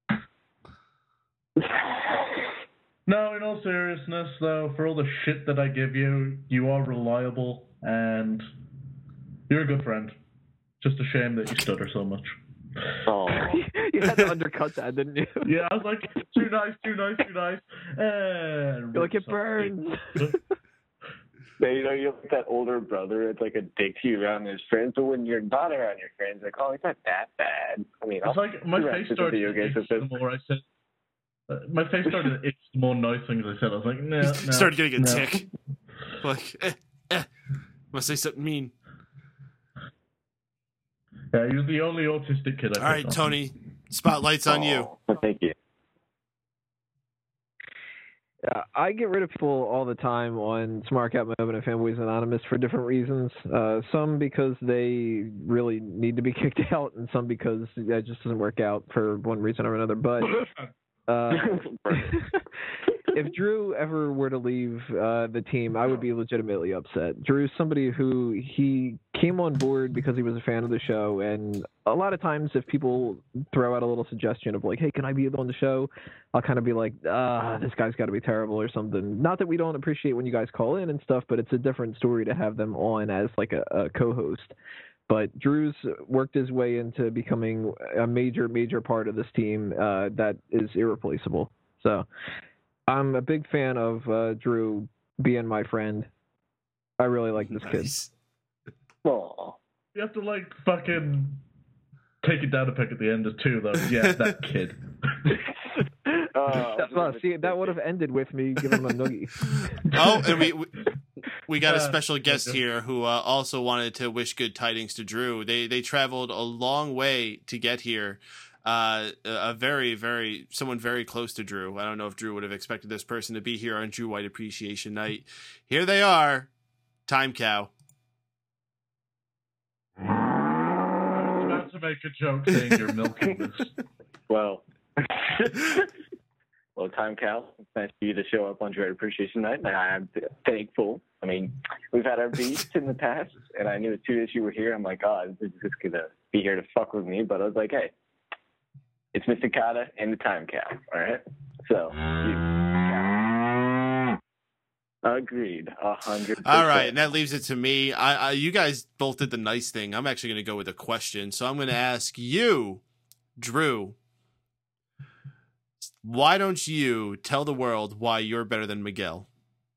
Speaker 5: No, in all seriousness, though, for all the shit that I give you, you are reliable, and you're a good friend. Just a shame that you stutter so much.
Speaker 3: Oh, you had to undercut that, didn't you?
Speaker 5: Yeah, I was like, too nice.
Speaker 3: You're like, it burns.
Speaker 20: You're like that older brother. It's like a dick to you around his friends, but when you're not around your friends, like, oh, it's not that bad. I mean,
Speaker 5: it's like my face started to itch the more I said. My face started to itch the more nice things I said. I was like, no.
Speaker 2: Started getting a tick. Like, must say something mean.
Speaker 5: Yeah, you're the only autistic kid I
Speaker 2: All right, Tony, spotlight's on you.
Speaker 20: Thank you.
Speaker 3: I get rid of people all the time on Smart Cat Moment and Fanboys Anonymous for different reasons. Some because they really need to be kicked out, and some because it just doesn't work out for one reason or another. But if Drew ever were to leave the team, I would be legitimately upset. Drew's somebody who he came on board because he was a fan of the show, and a lot of times if people throw out a little suggestion of like, hey, can I be on the show? I'll kind of be like, this guy's got to be terrible or something. Not that we don't appreciate when you guys call in and stuff, but it's a different story to have them on as like a co-host. But Drew's worked his way into becoming a major part of this team that is irreplaceable. So I'm a big fan of Drew being my friend. I really like this kid.
Speaker 20: Oh,
Speaker 5: you have to like fucking take it down a peg at the end too, though. Yeah, that kid.
Speaker 3: See, that would have ended with me giving him a noogie.
Speaker 2: Oh, and we got a special guest here who also wanted to wish good tidings to Drew. They traveled a long way to get here. Someone very close to Drew. I don't know if Drew would have expected this person to be here on Drew White Appreciation Night. Here they are, Time Cow.
Speaker 5: I was about to make a joke saying you're milking this.
Speaker 20: Well, Time Cow, nice for you to show up on Drew White Appreciation Night, and I'm thankful. I mean, we've had our beefs in the past, and I knew as soon as you were here, I'm like, oh, this is just going to be here to fuck with me. But I was like, hey, it's Mr. Kata and the Time Cow, all right? So, agreed, 100%.
Speaker 2: All right, and that leaves it to me. You guys both did the nice thing. I'm actually going to go with a question. So I'm going to ask you, Drew, why don't you tell the world why you're better than Miguel?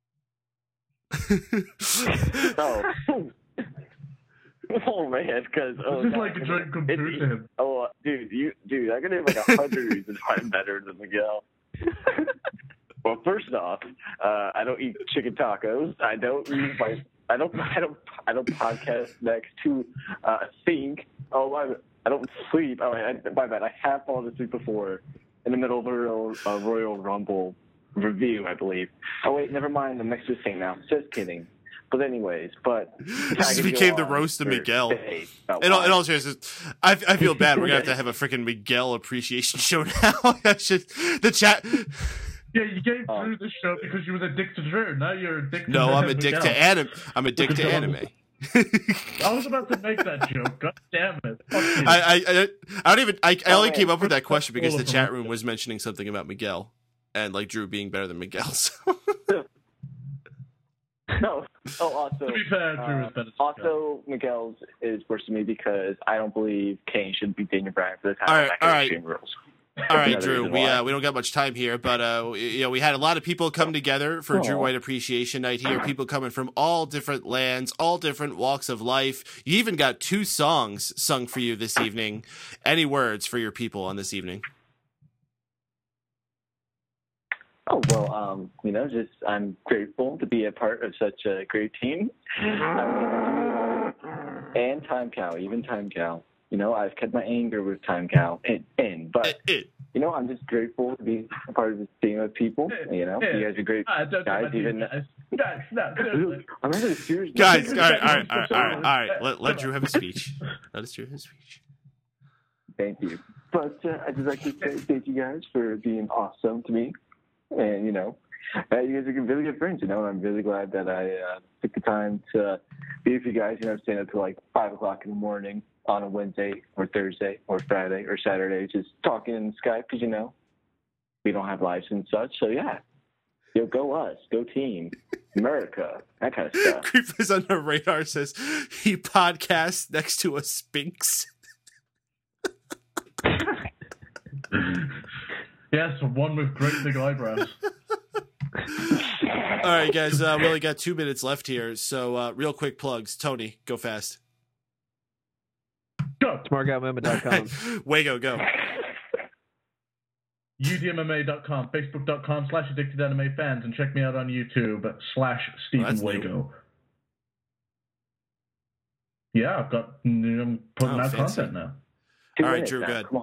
Speaker 20: Oh man, because
Speaker 5: this is like a dream come true to him.
Speaker 20: Oh, dude, I'm gonna have like 100 reasons why I'm better than Miguel. Well, first off, I don't eat chicken tacos. I don't podcast next to a sink. Oh, I don't sleep. Oh, my bad. I have fallen asleep before in the middle of a Royal Rumble review, I believe. Oh wait, never mind. I'm next to a sink now. Just kidding. But anyways,
Speaker 2: this became the roast of Miguel. In all seriousness, I feel bad. We're gonna have a freaking Miguel appreciation show now. The chat.
Speaker 5: Yeah, you gave Drew the show because you were a dick to Drew. Now you're a dick to
Speaker 2: No, I'm a dick to anime. I'm a dick to anime.
Speaker 5: I was about to make that joke. God damn it!
Speaker 2: I don't even. I only came up with that question because the chat room was mentioning something about Miguel and like Drew being better than Miguel. So.
Speaker 20: No. Oh, also,
Speaker 5: to be fair, Drew is better.
Speaker 20: Also, Miguel's is worse to me because I don't believe Kane should be Daniel Bryan for the title.
Speaker 2: All right.
Speaker 20: Rules.
Speaker 2: All right, Drew. We don't got much time here, but we had a lot of people come together for Drew White Appreciation Night here. People coming from all different lands, all different walks of life. You even got 2 songs sung for you this evening. Any words for your people on this evening?
Speaker 20: Oh, well, I'm grateful to be a part of such a great team. And Time Cow, even Time Cow. I've kept my anger with Time Cow but I'm just grateful to be a part of this team of people. You guys are great guys. I'm really serious.
Speaker 2: Guys, all right. Let Drew have a speech. Let us Drew have a speech.
Speaker 20: Thank you. But I'd just like to say thank you guys for being awesome to me. And, You guys are really good friends, and I'm really glad that I took the time to be with you guys. I'm staying up till like 5 o'clock in the morning on a Wednesday or Thursday or Friday or Saturday, just talking in Skype because we don't have lives and such. So yeah, go us, go team, America, that kind of stuff.
Speaker 2: Creepers on the Radar says he podcasts next to a Sphinx.
Speaker 5: Yes, one with great big eyebrows.
Speaker 2: All right, guys, we only got 2 minutes left here, so real quick plugs. Tony, go fast.
Speaker 5: Go.
Speaker 3: SmartGuyMember.com.
Speaker 2: Wago, go.
Speaker 5: UDMMA.com, Facebook.com/AddictedAnimeFans, and check me out on YouTube /Stephen Wago. Yeah, I'm putting out content now.
Speaker 2: All right, Drew, good.
Speaker 20: Come on.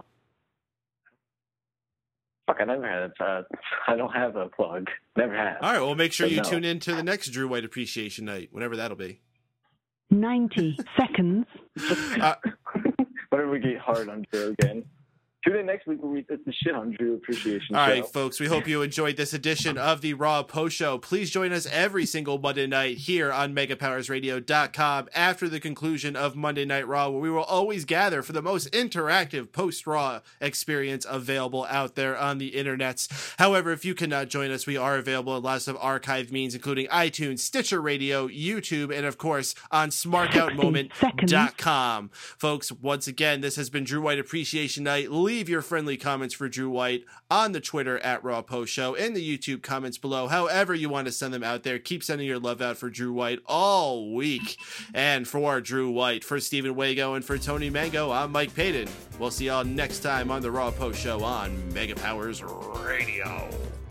Speaker 20: Fuck, I never had I don't have a plug. Never have.
Speaker 2: All right, well, make sure you tune in to the next Drew White Appreciation Night, whenever that'll be.
Speaker 9: 90 seconds.
Speaker 20: Whenever we get hard on Drew again. Tune in next week when we put the shit on Drew Appreciation
Speaker 2: All
Speaker 20: Show.
Speaker 2: right, folks, we hope you enjoyed this edition of the Raw Post Show. Please join us every single Monday night here on MegaPowersRadio.com after the conclusion of Monday Night Raw, where we will always gather for the most interactive post-Raw experience available out there on the internets. However, if you cannot join us, we are available in lots of archived means, including iTunes, Stitcher Radio, YouTube, and of course on SmartOutMoment.com. Folks, once again, this has been Drew White Appreciation Night. Leave your friendly comments for Drew White on the Twitter @Raw Post Show, in the YouTube comments below. However you want to send them out there, keep sending your love out for Drew White all week. And for Drew White, for Stephen Wago, and for Tony Mango, I'm Mike Payton. We'll see y'all next time on the Raw Post Show on Mega Powers Radio.